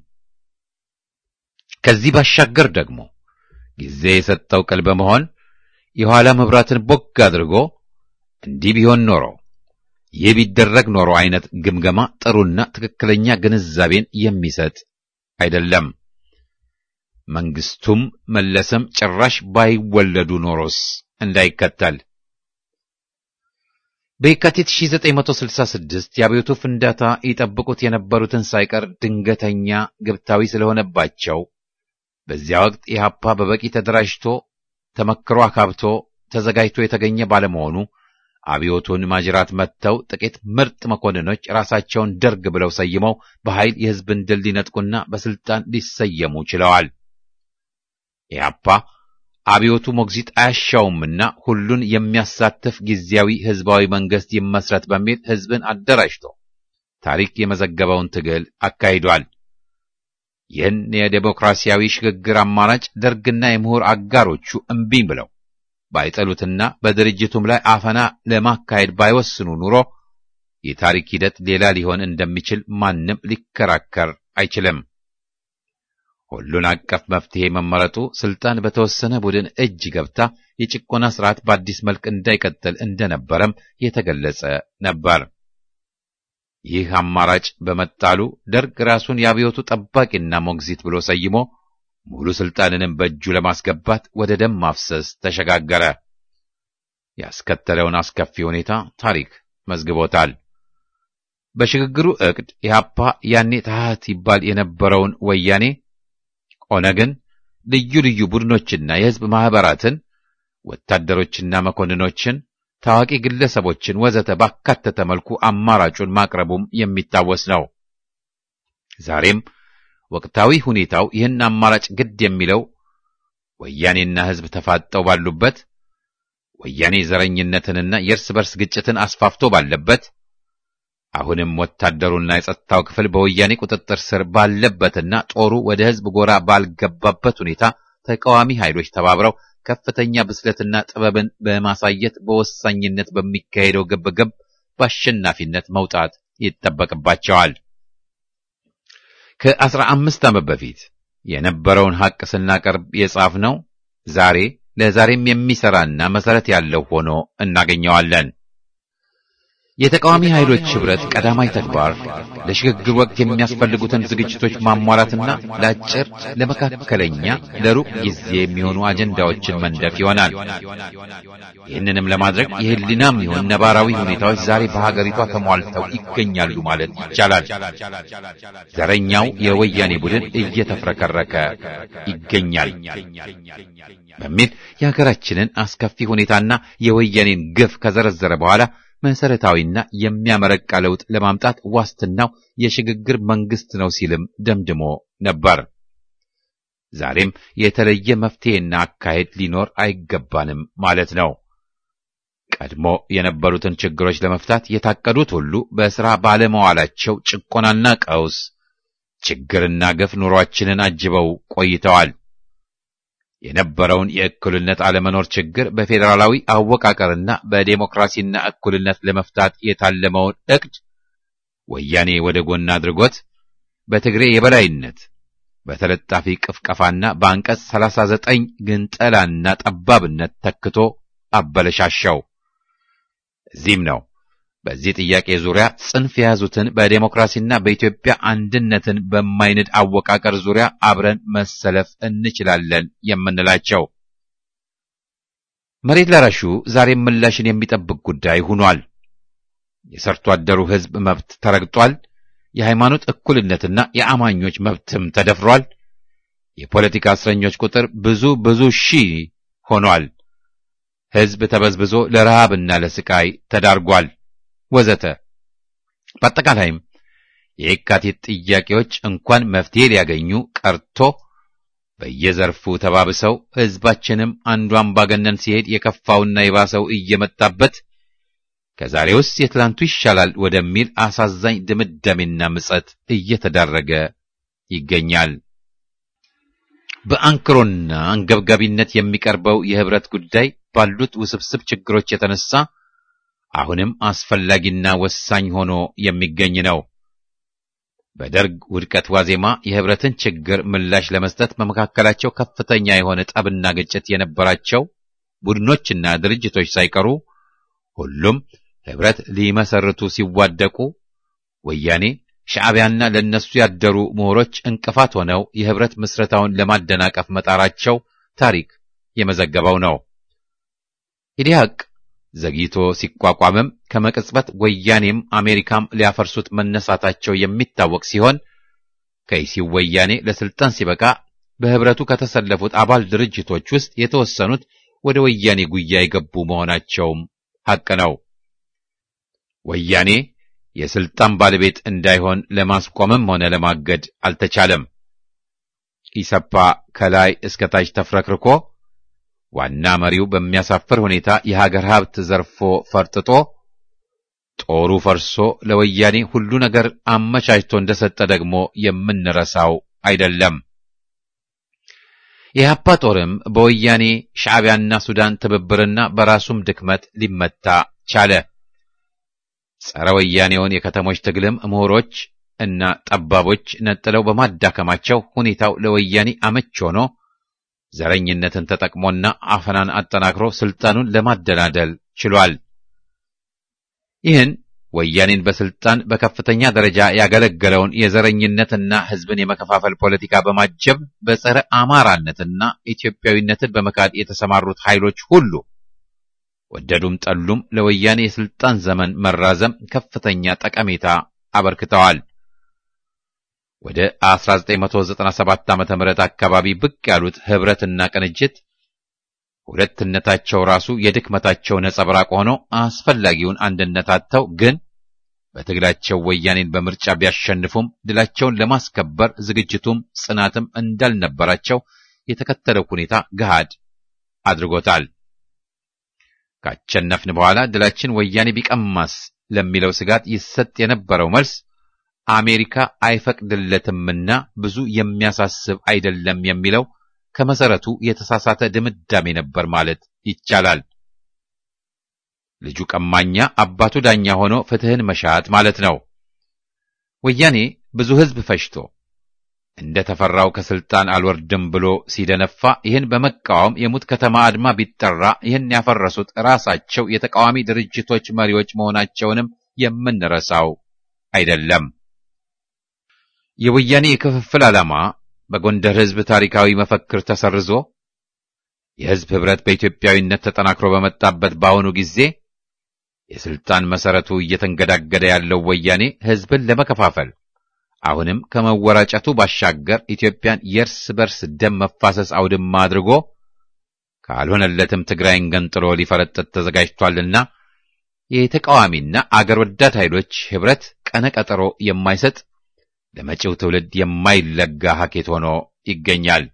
ከዚህ ባሻገር ደግሞ ጊዜ የሰጠው ቅል በመሆን የኋላ መብራትን ቦግ አድርጎ እንዲህ ቢሆን ኖሮ ይህ ቢደረግ ኖሮ አይነት ግምገማ ጥሩና ትክክለኛ ግንዛቤን የሚሰጥ አይደለም። መንግስቱም መለሰም ጭራሽ ባይወለዱ ኖሮስ እንዳይከተል። በየካቲት ሺህ ዘጠኝ መቶ ስልሳ ስድስት የአብዮቱ ፍንዳታ ይጠብቁት የነበሩትን ሳይቀር ድንገተኛ ግብታዊ ስለሆነባቸው በዚያ ወቅት ኢህአፓ በበቂ ተደራጅቶ ተመክሮ አካብቶ ተዘጋጅቶ የተገኘ ባለመሆኑ አብዮቱን ማጅራት መጥተው ጥቂት ምርጥ መኮንኖች ራሳቸውን ደርግ ብለው ሰይመው በኃይል የሕዝብን ድል ሊነጥቁና በስልጣን ሊሰየሙ ችለዋል። ኢህአፓ አብዮቱ ሞግዚት አያሻውምና ሁሉን የሚያሳትፍ ጊዜያዊ ሕዝባዊ መንግስት ይመስረት በሚል ሕዝብን አደራጅቶ ታሪክ የመዘገበውን ትግል አካሂዷል። ይህን የዴሞክራሲያዊ ሽግግር አማራጭ ደርግና የምሁር አጋሮቹ እምቢኝ ብለው ባይጠሉትና በድርጅቱም ላይ አፈና ለማካሄድ ባይወስኑ ኑሮ የታሪክ ሂደት ሌላ ሊሆን እንደሚችል ማንም ሊከራከር አይችልም። ሁሉን አቀፍ መፍትሄ መመረጡ ስልጣን በተወሰነ ቡድን እጅ ገብታ የጭቆና ስርዓት በአዲስ መልክ እንዳይቀጥል እንደነበረም የተገለጸ ነበር። ይህ አማራጭ በመጣሉ ደርግ ራሱን የአብዮቱ ጠባቂና ሞግዚት ብሎ ሰይሞ ሙሉ ስልጣንንም በእጁ ለማስገባት ወደ ደም ማፍሰስ ተሸጋገረ። ያስከተለውን አስከፊ ሁኔታ ታሪክ መዝግቦታል። በሽግግሩ ዕቅድ ኢህአፓ ያኔ ታህት ይባል የነበረውን ወያኔ ኦነግን፣ ልዩ ልዩ ቡድኖችና የሕዝብ ማህበራትን፣ ወታደሮችና መኮንኖችን፣ ታዋቂ ግለሰቦችን ወዘተ ባካተተ መልኩ አማራጩን ማቅረቡም የሚታወስ ነው። ዛሬም ወቅታዊ ሁኔታው ይህን አማራጭ ግድ የሚለው ወያኔና ሕዝብ ተፋጠው ባሉበት፣ ወያኔ ዘረኝነትንና የእርስ በርስ ግጭትን አስፋፍቶ ባለበት፣ አሁንም ወታደሩና የጸጥታው ክፍል በወያኔ ቁጥጥር ስር ባለበትና ጦሩ ወደ ሕዝብ ጎራ ባልገባበት ሁኔታ ተቃዋሚ ኃይሎች ተባብረው ከፍተኛ ብስለትና ጥበብን በማሳየት በወሳኝነት በሚካሄደው ግብግብ በአሸናፊነት መውጣት ይጠበቅባቸዋል። ከአስራ አምስት ዓመት በፊት የነበረውን ሐቅ ስናቀርብ የጻፍነው ዛሬ ለዛሬም የሚሰራና መሰረት ያለው ሆኖ እናገኘዋለን። የተቃዋሚ ኃይሎች ህብረት ቀዳማይ ተግባር ለሽግግር ወቅት የሚያስፈልጉትን ዝግጅቶች ማሟላትና ለአጭር፣ ለመካከለኛ፣ ለሩቅ ጊዜ የሚሆኑ አጀንዳዎችን መንደፍ ይሆናል። ይህንንም ለማድረግ የህሊናም ይሁን ነባራዊ ሁኔታዎች ዛሬ በሀገሪቷ ተሟልተው ይገኛሉ ማለት ይቻላል። ዘረኛው የወያኔ ቡድን እየተፍረከረከ ይገኛል በሚል የሀገራችንን አስከፊ ሁኔታና የወያኔን ግፍ ከዘረዘረ በኋላ መሰረታዊና የሚያመረቃ ለውጥ ለማምጣት ዋስትናው የሽግግር መንግስት ነው ሲልም ደምድሞ ነበር። ዛሬም የተለየ መፍትሄና አካሄድ ሊኖር አይገባንም ማለት ነው። ቀድሞ የነበሩትን ችግሮች ለመፍታት የታቀዱት ሁሉ በሥራ ባለመዋላቸው ጭቆናና ቀውስ፣ ችግርና ግፍ ኑሯችንን አጅበው ቆይተዋል። የነበረውን የእኩልነት አለመኖር ችግር በፌዴራላዊ አወቃቀርና በዴሞክራሲና እኩልነት ለመፍታት የታለመውን ዕቅድ ወያኔ ወደ ጎን አድርጎት በትግሬ የበላይነት በተለጣፊ ቅፍቀፋና በአንቀጽ ሰላሳ ዘጠኝ ግንጠላና ጠባብነት ተክቶ አበለሻሻው። እዚህም ነው በዚህ ጥያቄ ዙሪያ ጽንፍ የያዙትን በዴሞክራሲና በኢትዮጵያ አንድነትን በማይንድ አወቃቀር ዙሪያ አብረን መሰለፍ እንችላለን የምንላቸው። መሬት ላራሹ ዛሬም ምላሽን የሚጠብቅ ጉዳይ ሆኗል። የሰርቶ አደሩ ሕዝብ መብት ተረግጧል። የሃይማኖት እኩልነትና የአማኞች መብትም ተደፍሯል። የፖለቲካ እስረኞች ቁጥር ብዙ ብዙ ሺህ ሆኗል። ሕዝብ ተበዝብዞ ለረሃብና ለስቃይ ተዳርጓል ወዘተ። በአጠቃላይም የየካቲት ጥያቄዎች እንኳን መፍትሄ ሊያገኙ ቀርቶ በየዘርፉ ተባብሰው ሕዝባችንም አንዱ አምባገነን ሲሄድ የከፋውና የባሰው እየመጣበት ከዛሬውስ የትላንቱ ይሻላል ወደሚል አሳዛኝ ድምዳሜና ምጸት እየተዳረገ ይገኛል። በአንክሮና አንገብጋቢነት የሚቀርበው የህብረት ጉዳይ ባሉት ውስብስብ ችግሮች የተነሳ አሁንም አስፈላጊና ወሳኝ ሆኖ የሚገኝ ነው። በደርግ ውድቀት ዋዜማ የህብረትን ችግር ምላሽ ለመስጠት በመካከላቸው ከፍተኛ የሆነ ጠብና ግጭት የነበራቸው ቡድኖችና ድርጅቶች ሳይቀሩ ሁሉም ህብረት ሊመሰርቱ ሲዋደቁ ወያኔ፣ ሻዕቢያና ለነሱ ያደሩ ምሁሮች እንቅፋት ሆነው የህብረት ምስረታውን ለማደናቀፍ መጣራቸው ታሪክ የመዘገበው ነው። ኢዲሃቅ ዘግይቶ ሲቋቋምም ከመቅጽበት ወያኔም አሜሪካም ሊያፈርሱት መነሳታቸው የሚታወቅ ሲሆን ከይሲው ወያኔ ለስልጣን ሲበቃ በህብረቱ ከተሰለፉት አባል ድርጅቶች ውስጥ የተወሰኑት ወደ ወያኔ ጉያ የገቡ መሆናቸውም ሐቅ ነው። ወያኔ የስልጣን ባለቤት እንዳይሆን ለማስቆምም ሆነ ለማገድ አልተቻለም። ኢሰፓ ከላይ እስከ ታች ተፍረክርኮ ዋና መሪው በሚያሳፍር ሁኔታ የሀገር ሀብት ዘርፎ ፈርጥጦ ጦሩ ፈርሶ ለወያኔ ሁሉ ነገር አመቻችቶ እንደሰጠ ደግሞ የምንረሳው አይደለም። የኢህአፓ ጦርም በወያኔ ሻዕቢያና ሱዳን ትብብርና በራሱም ድክመት ሊመታ ቻለ። ጸረ ወያኔውን የከተሞች ትግልም ምሁሮች እና ጠባቦች ነጥለው በማዳከማቸው ሁኔታው ለወያኔ አመች ሆኖ ዘረኝነትን ተጠቅሞና አፈናን አጠናክሮ ስልጣኑን ለማደላደል ችሏል። ይህን ወያኔን በስልጣን በከፍተኛ ደረጃ ያገለገለውን የዘረኝነትና ህዝብን የመከፋፈል ፖለቲካ በማጀብ በጸረ አማራነትና ኢትዮጵያዊነትን በመካድ የተሰማሩት ኃይሎች ሁሉ ወደዱም ጠሉም ለወያኔ የስልጣን ዘመን መራዘም ከፍተኛ ጠቀሜታ አበርክተዋል። ወደ አስራ ዘጠኝ መቶ ዘጠና ሰባት ዓመተ ምህረት አካባቢ ብቅ ያሉት ህብረትና ቅንጅት ሁለትነታቸው ራሱ የድክመታቸው ነጸብራቅ ሆኖ አስፈላጊውን አንድነት አጥተው ግን በትግላቸው ወያኔን በምርጫ ቢያሸንፉም ድላቸውን ለማስከበር ዝግጅቱም ጽናትም እንዳልነበራቸው የተከተለው ሁኔታ ገሃድ አድርጎታል። ካቸነፍን በኋላ ድላችን ወያኔ ቢቀማስ ለሚለው ስጋት ይሰጥ የነበረው መልስ አሜሪካ አይፈቅድለትምና ብዙ የሚያሳስብ አይደለም የሚለው ከመሰረቱ የተሳሳተ ድምዳሜ ነበር ማለት ይቻላል። ልጁ ቀማኛ አባቱ ዳኛ ሆኖ ፍትህን መሻት ማለት ነው። ወያኔ ብዙ ህዝብ ፈጅቶ እንደ ተፈራው ከስልጣን አልወርድም ብሎ ሲደነፋ ይህን በመቃወም የሙት ከተማ አድማ ቢጠራ ይህን ያፈረሱት ራሳቸው የተቃዋሚ ድርጅቶች መሪዎች መሆናቸውንም የምንረሳው አይደለም። የወያኔ የክፍፍል ዓላማ በጎንደር ሕዝብ ታሪካዊ መፈክር ተሰርዞ የሕዝብ ኅብረት በኢትዮጵያዊነት ተጠናክሮ በመጣበት በአሁኑ ጊዜ የስልጣን መሰረቱ እየተንገዳገደ ያለው ወያኔ ሕዝብን ለመከፋፈል አሁንም ከመወራጨቱ ባሻገር ኢትዮጵያን የእርስ በርስ ደም መፋሰስ አውድማ አድርጎ ካልሆነለትም ትግራይን ገንጥሎ ሊፈረጥጥ ተዘጋጅቷልና የተቃዋሚና አገር ወዳድ ኃይሎች ኅብረት ቀነ ቀጠሮ የማይሰጥ ለመጪው ትውልድ የማይለጋ ሀኬት ሆኖ ይገኛል።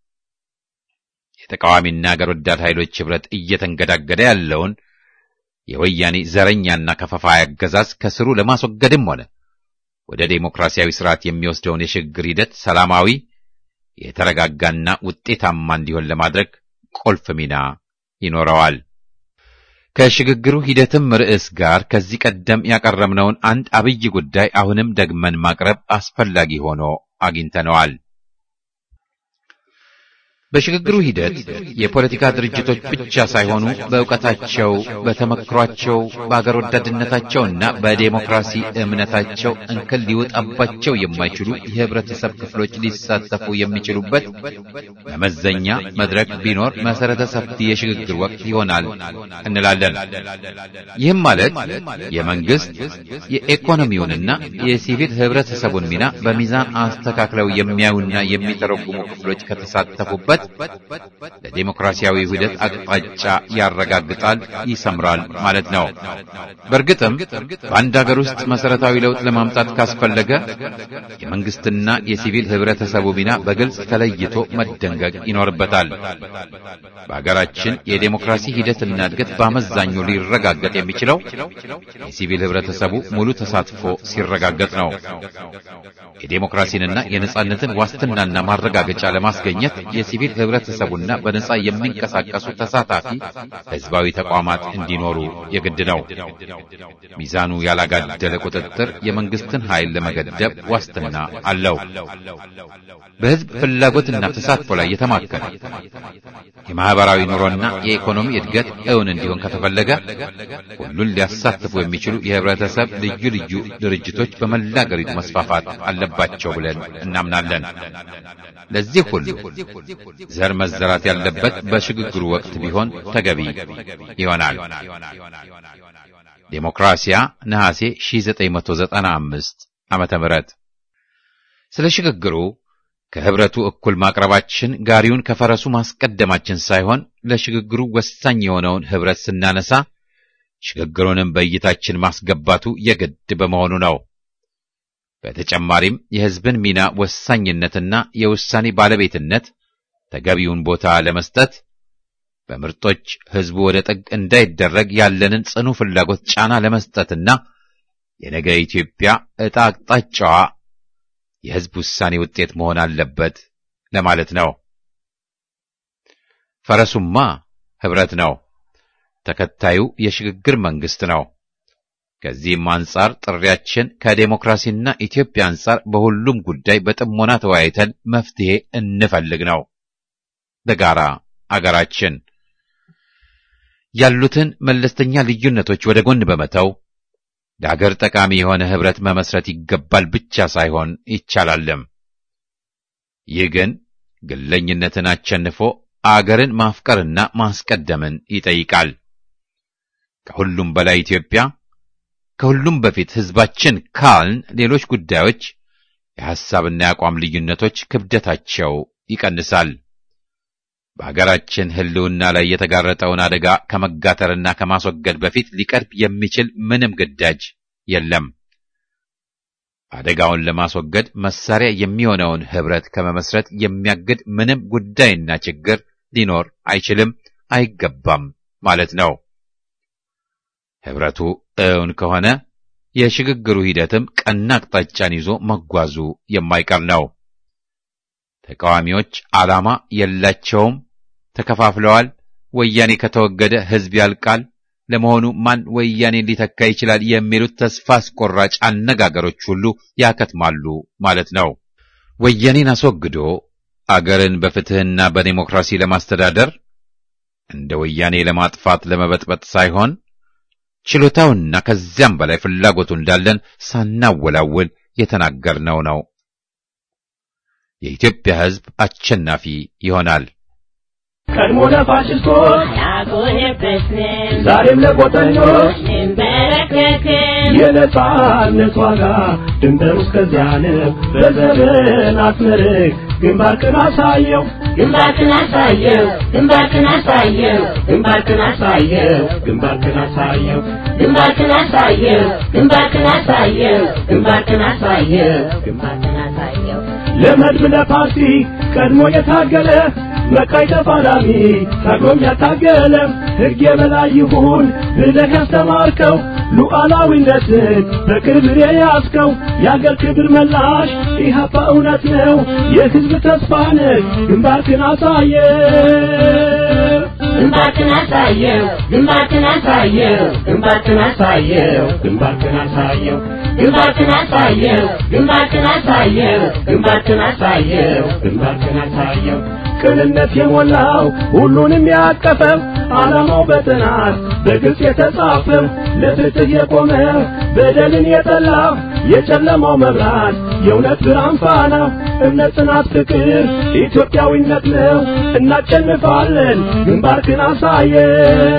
የተቃዋሚና አገር ወዳድ ኃይሎች ኅብረት እየተንገዳገደ ያለውን የወያኔ ዘረኛና ከፋፋይ አገዛዝ ከስሩ ለማስወገድም ሆነ ወደ ዴሞክራሲያዊ ስርዓት የሚወስደውን የሽግግር ሂደት ሰላማዊ፣ የተረጋጋና ውጤታማ እንዲሆን ለማድረግ ቁልፍ ሚና ይኖረዋል። ከሽግግሩ ሂደትም ርዕስ ጋር ከዚህ ቀደም ያቀረብነውን አንድ አብይ ጉዳይ አሁንም ደግመን ማቅረብ አስፈላጊ ሆኖ አግኝተነዋል። በሽግግሩ ሂደት የፖለቲካ ድርጅቶች ብቻ ሳይሆኑ በእውቀታቸው፣ በተመክሯቸው፣ በአገር ወዳድነታቸውና በዴሞክራሲ እምነታቸው እንከን ሊወጣባቸው የማይችሉ የህብረተሰብ ክፍሎች ሊሳተፉ የሚችሉበት መመዘኛ መድረክ ቢኖር መሰረተ ሰፊ የሽግግር ወቅት ይሆናል እንላለን። ይህም ማለት የመንግስት የኢኮኖሚውንና የሲቪል ህብረተሰቡን ሚና በሚዛን አስተካክለው የሚያዩና የሚተረጉሙ ክፍሎች ከተሳተፉበት ለዲሞክራሲያዊ ሂደት አቅጣጫ ያረጋግጣል፣ ይሰምራል ማለት ነው። በእርግጥም በአንድ ሀገር ውስጥ መሰረታዊ ለውጥ ለማምጣት ካስፈለገ የመንግስትና የሲቪል ህብረተሰቡ ሚና በግልጽ ተለይቶ መደንገግ ይኖርበታል። በሀገራችን የዲሞክራሲ ሂደትና እድገት በአመዛኙ ሊረጋገጥ የሚችለው የሲቪል ህብረተሰቡ ሙሉ ተሳትፎ ሲረጋገጥ ነው። የዲሞክራሲንና የነጻነትን ዋስትናና ማረጋገጫ ለማስገኘት የሲቪል ህብረተሰቡና በነጻ የሚንቀሳቀሱ ተሳታፊ ህዝባዊ ተቋማት እንዲኖሩ የግድ ነው። ሚዛኑ ያላጋደለ ቁጥጥር የመንግስትን ኃይል ለመገደብ ዋስትና አለው። በህዝብ ፍላጎትና ተሳትፎ ላይ የተማከለ የማህበራዊ ኑሮና የኢኮኖሚ እድገት እውን እንዲሆን ከተፈለገ ሁሉን ሊያሳትፉ የሚችሉ የህብረተሰብ ልዩ ልዩ ድርጅቶች በመላ አገሪቱ መስፋፋት አለባቸው ብለን እናምናለን። ለዚህ ሁሉ ዘር መዘራት ያለበት በሽግግሩ ወቅት ቢሆን ተገቢ ይሆናል። ዴሞክራሲያ ነሐሴ ሺህ ዘጠኝ መቶ ዘጠና አምስት ዓመተ ምህረት ስለ ሽግግሩ ከህብረቱ እኩል ማቅረባችን ጋሪውን ከፈረሱ ማስቀደማችን ሳይሆን ለሽግግሩ ወሳኝ የሆነውን ህብረት ስናነሳ ሽግግሩንም በእይታችን ማስገባቱ የግድ በመሆኑ ነው። በተጨማሪም የህዝብን ሚና ወሳኝነትና የውሳኔ ባለቤትነት ተገቢውን ቦታ ለመስጠት በምርጦች ህዝቡ ወደ ጥግ እንዳይደረግ ያለንን ጽኑ ፍላጎት ጫና ለመስጠትና የነገ ኢትዮጵያ ዕጣ አቅጣጫዋ የህዝብ ውሳኔ ውጤት መሆን አለበት ለማለት ነው። ፈረሱማ ህብረት ነው። ተከታዩ የሽግግር መንግስት ነው። ከዚህም አንጻር ጥሪያችን ከዴሞክራሲና ኢትዮጵያ አንጻር በሁሉም ጉዳይ በጥሞና ተወያይተን መፍትሄ እንፈልግ ነው። በጋራ አገራችን ያሉትን መለስተኛ ልዩነቶች ወደ ጎን በመተው ለአገር ጠቃሚ የሆነ ህብረት መመስረት ይገባል ብቻ ሳይሆን ይቻላልም። ይህ ግን ግለኝነትን አሸንፎ አገርን ማፍቀርና ማስቀደምን ይጠይቃል። ከሁሉም በላይ ኢትዮጵያ፣ ከሁሉም በፊት ህዝባችን ካልን ሌሎች ጉዳዮች የሐሳብና የአቋም ልዩነቶች ክብደታቸው ይቀንሳል። በአገራችን ህልውና ላይ የተጋረጠውን አደጋ ከመጋተርና ከማስወገድ በፊት ሊቀርብ የሚችል ምንም ግዳጅ የለም። አደጋውን ለማስወገድ መሳሪያ የሚሆነውን ህብረት ከመመስረት የሚያግድ ምንም ጉዳይና ችግር ሊኖር አይችልም፣ አይገባም ማለት ነው። ህብረቱ እውን ከሆነ የሽግግሩ ሂደትም ቀና አቅጣጫን ይዞ መጓዙ የማይቀር ነው። ተቃዋሚዎች ዓላማ የላቸውም፣ ተከፋፍለዋል። ወያኔ ከተወገደ ህዝብ ያልቃል፣ ለመሆኑ ማን ወያኔን ሊተካ ይችላል የሚሉት ተስፋ አስቆራጭ አነጋገሮች ሁሉ ያከትማሉ ማለት ነው። ወያኔን አስወግዶ አገርን በፍትህና በዲሞክራሲ ለማስተዳደር እንደ ወያኔ ለማጥፋት ለመበጥበጥ ሳይሆን ችሎታውና ከዚያም በላይ ፍላጎቱ እንዳለን ሳናወላውል የተናገርነው ነው። የኢትዮጵያ ሕዝብ አሸናፊ ይሆናል። ቀድሞ ለፋሽስቶች ያጎነበስን ዛሬም ለቆጠኞች እንበረከክን የነጻነት ዋጋ ድንበሩ እስከዚያ ነው። በዘመናት መርህ ግንባርክን አሳየው ግንባርክን አሳየው ግንባርክን አሳየው ግንባርክን አሳየው ግንባርክን አሳየው ግንባርክን አሳየው ግንባርክን አሳየው ግንባርክን አሳየው ግንባርክን አሳየው ለመድብ ለፓርቲ ቀድሞ የታገለ መካይ ተፋላሚ ታግሎም ያታገለ ሕግ የበላይ ይሁን ብለህ ያስተማርከው ሉዓላዊነትን በክብር የያዝከው የአገር ክብር መላሽ ኢህአፓ እውነት ነው የሕዝብ ተስፋ ነህ ግንባርክን አሳየው ግንባርክን አሳየው ግንባርክን አሳየው ግንባርክን አሳየው ግንባርክን አሳየው ግንባርክን አሳየው ግንባርክን አሳየው ግንባርክን አሳየው ግንባርክን አሳየው ቅንነት የሞላው ሁሉንም ያቀፈው ዓላማው በጥናት በግልጽ የተጻፈው ለፍትህ የቆመ በደልን የጠላ የጨለማው መብራት የእውነት ብርሃን ፋና እምነት ጽናት ፍቅር ኢትዮጵያዊነት ነው እናሸንፋለን ግንባርክን አሳየው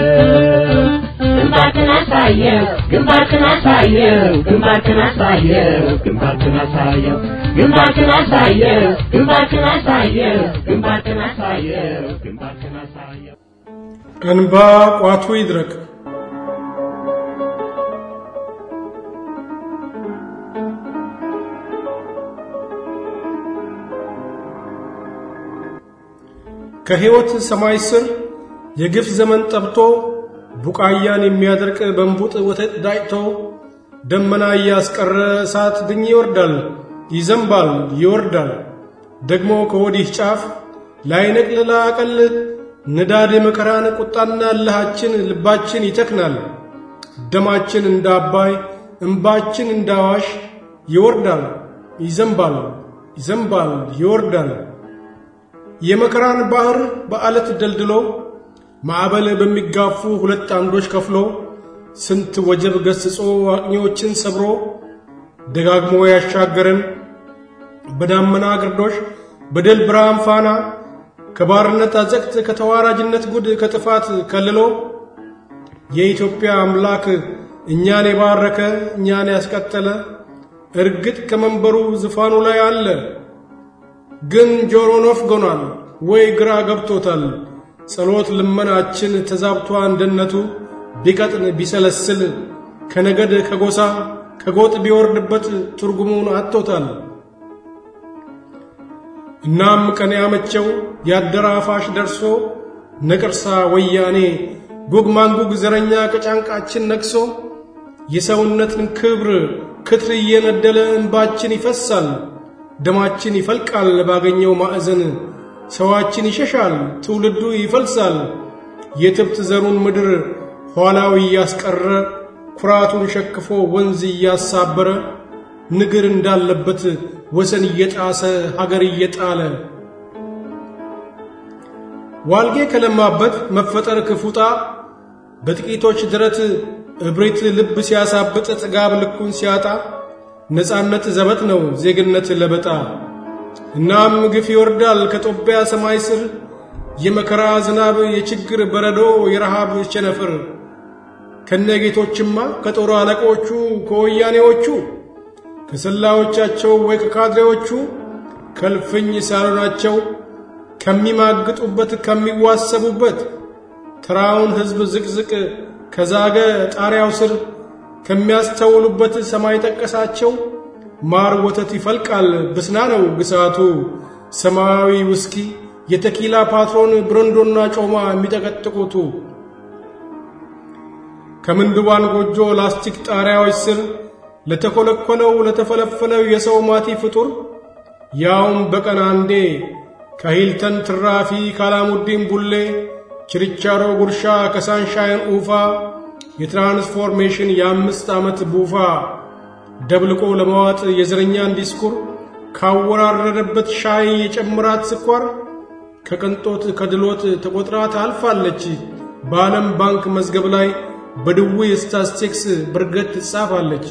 ግንባርክን አሳየው ግንባርክን አሳየው ግንባርክን አሳየው ግንባርክን አሳየው ግንባርክን አሳየው ግንባርክን አሳየው ግንባርክን አሳየው ግንባርክን አሳየው እንባ ቋቱ ይድረቅ ከሕይወት ሰማይ ስር የግፍ ዘመን ጠብቶ ቡቃያን የሚያደርቅ በንቡጥ ወተት ዳይቶ ደመና ያስቀረ እሳት ድኝ ይወርዳል ይዘንባል ይወርዳል ደግሞ ከወዲህ ጫፍ ላይነቅል ላቀል ንዳድ መከራን ቁጣና ለሃችን ልባችን ይተክናል ደማችን እንደ አባይ እንባችን እንደ አዋሽ ይወርዳል ይዘንባል ይዘንባል ይወርዳል የመከራን ባህር በአለት ደልድሎ ማዕበል በሚጋፉ ሁለት አንዶች ከፍሎ ስንት ወጀብ ገስጾ አቅኞችን ሰብሮ ደጋግሞ ያሻገረን በዳመና ግርዶሽ በደል ብርሃን ፋና ከባርነት አዘቅት ከተዋራጅነት ጉድ ከጥፋት ከልሎ የኢትዮጵያ አምላክ እኛን የባረከ እኛን ያስቀጠለ እርግጥ ከመንበሩ ዙፋኑ ላይ አለ ግን ጆሮ ነፍጎናል ወይ ግራ ገብቶታል ጸሎት ልመናችን ተዛብቷ እንደነቱ ቢቀጥን ቢሰለስል ከነገድ ከጎሳ ከጎጥ ቢወርድበት ትርጉሙን አጥቶታል እናም ቀን ያመቸው ያደራፋሽ ደርሶ ነቅርሳ ወያኔ ጉግ ማንጉግ ዘረኛ ከጫንቃችን ነክሶ የሰውነትን ክብር ክትር እየነደለ እንባችን ይፈሳል ደማችን ይፈልቃል ባገኘው ማዕዘን ሰዋችን ይሸሻል ትውልዱ ይፈልሳል የትብት ዘሩን ምድር ኋላው ያስቀረ ኩራቱን ሸክፎ ወንዝ ያሳበረ ንግር እንዳለበት ወሰን እየጣሰ ሀገር እየጣለ ዋልጌ ከለማበት መፈጠር ክፉጣ በጥቂቶች ድረት እብሪት ልብ ሲያሳብጥ ጥጋብ ልኩን ሲያጣ ነጻነት ዘበት ነው ዜግነት ለበጣ እናም ግፍ ይወርዳል ከጦቢያ ሰማይ ስር የመከራ ዝናብ የችግር በረዶ የረሃብ ቸነፍር ከነጌቶችማ ከጦር አለቆቹ ከወያኔዎቹ ከሰላዮቻቸው ወይ ከካድሬዎቹ ከልፍኝ ሳሎናቸው ከሚማግጡበት ከሚዋሰቡበት ተራውን ህዝብ ዝቅዝቅ ከዛገ ጣሪያው ስር ከሚያስተውሉበት ሰማይ ጠቀሳቸው ማር ወተት ይፈልቃል ብስና ነው ግሳቱ ሰማያዊ ውስኪ የተኪላ ፓትሮን ብረንዶና ጮማ የሚጠቀጥቁቱ ከምንድባን ጎጆ ላስቲክ ጣሪያዎች ስር ለተኮለኮለው ለተፈለፈለው የሰው ማቲ ፍጡር ያውም በቀን አንዴ ከሂልተን ትራፊ ካላሙዲን ቡሌ ችርቻሮ ጉርሻ ከሳንሻይን ኡፋ የትራንስፎርሜሽን የአምስት ዓመት ቡፋ ደብልቆ ለማዋጥ የዘረኛን ዲስኩር ካወራረደበት ሻይ የጨምራት ስኳር ከቅንጦት ከድሎት ተቆጥራ ታልፋለች በዓለም ባንክ መዝገብ ላይ በድዊ ስታስቲክስ በርገት ትጻፋለች።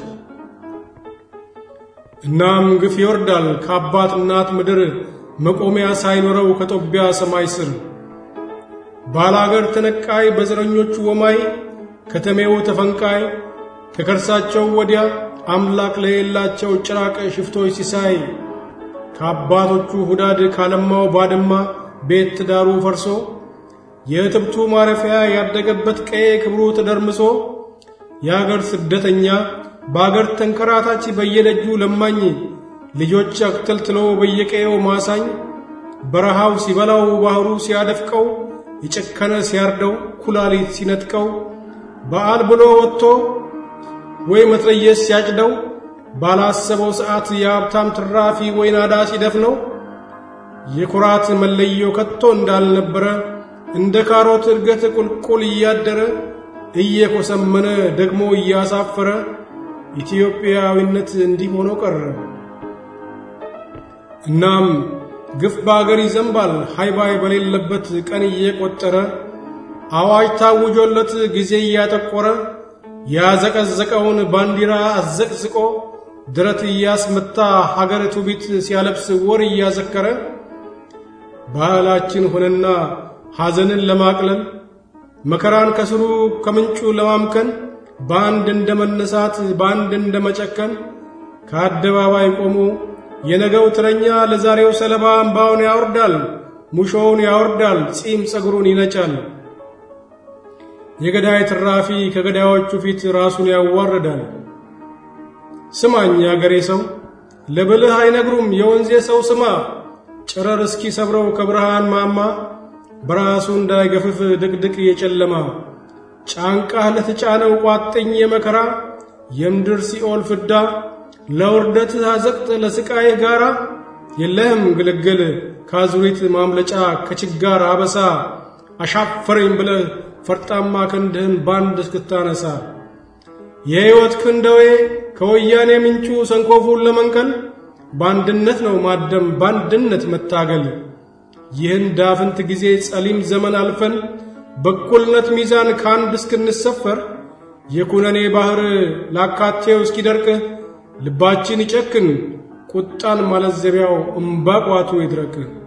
እናም ግፍ ይወርዳል ከአባት እናት ምድር መቆሚያ ሳይኖረው ከጦቢያ ሰማይ ስር ባላገር ተነቃይ በዘረኞቹ ወማይ ከተሜው ተፈንቃይ ከከርሳቸው ወዲያ አምላክ ለሌላቸው ጭራቅ ሽፍቶች ሲሳይ ከአባቶቹ ሁዳድ ካለማው ባድማ ቤት ትዳሩ ፈርሶ የትብቱ ማረፊያ ያደገበት ቀዬ ክብሩ ተደርምሶ ያገር ስደተኛ ባገር ተንከራታች በየደጁ ለማኝ ልጆች አክተልትሎ በየቀየው ማሳኝ በረሃው ሲበላው ባህሩ ሲያደፍቀው የጨከነ ሲያርደው ኩላሊት ሲነጥቀው በዓል ብሎ ወጥቶ ወይ መትረየስ ሲያጭደው ባላሰበው ሰዓት የሀብታም ትራፊ ወይ ናዳ ሲደፍነው የኩራት መለዮ ከቶ እንዳልነበረ እንደ ካሮት እርገት ቁልቁል እያደረ እየኮሰመነ ደግሞ እያሳፈረ ኢትዮጵያዊነት እንዲህ ሆኖ ቀረ። እናም ግፍ ባገር ይዘንባል ሃይባይ በሌለበት ቀን እየቆጠረ አዋጅ ታውጆለት ጊዜ እያጠቆረ ያዘቀዘቀውን ባንዲራ አዘቅዝቆ ድረት እያስመታ ሀገር ትውፊት ሲያለብስ ወር እያዘከረ ባህላችን ሆነና ሐዘንን ለማቅለል መከራን ከስሩ ከምንጩ ለማምከን ባንድ እንደመነሳት ባንድ እንደመጨከን ከአደባባይ ቆሞ የነገው ትረኛ ለዛሬው ሰለባ አምባውን ያወርዳል ሙሾውን ያወርዳል ጺም ጸጉሩን ይነጫል የገዳይ ትራፊ ከገዳዮቹ ፊት ራሱን ያዋርዳል። ስማኝ ያገሬ ሰው ለብልህ አይነግሩም የወንዜ ሰው ስማ ጨረር እስኪ ሰብረው ከብርሃን ማማ በራሱ እንዳይገፍፍ ድቅድቅ የጨለማ ጫንቃህ ለተጫነው ቋጥኝ የመከራ የምድር ሲኦል ፍዳ ለውርደት አዘቅት ለስቃይ ጋራ የለህም ግልግል ካዙሪት ማምለጫ ከችጋር አበሳ አሻፈረኝ ብለህ ፈርጣማ ክንድህን ባንድ እስክታነሳ የሕይወት ክንደዌ ከወያኔ ምንጩ ሰንኮፉን ለመንቀል ባንድነት ነው ማደም ባንድነት መታገል ይህን ዳፍንት ጊዜ ጸሊም ዘመን አልፈን በኩልነት ሚዛን ካንድ እስክንሰፈር የኩነኔ ባህር ላካቴው እስኪደርቅ ልባችን ይጨክን ቁጣን ማለዘቢያው እምባቋቱ ይድረቅ።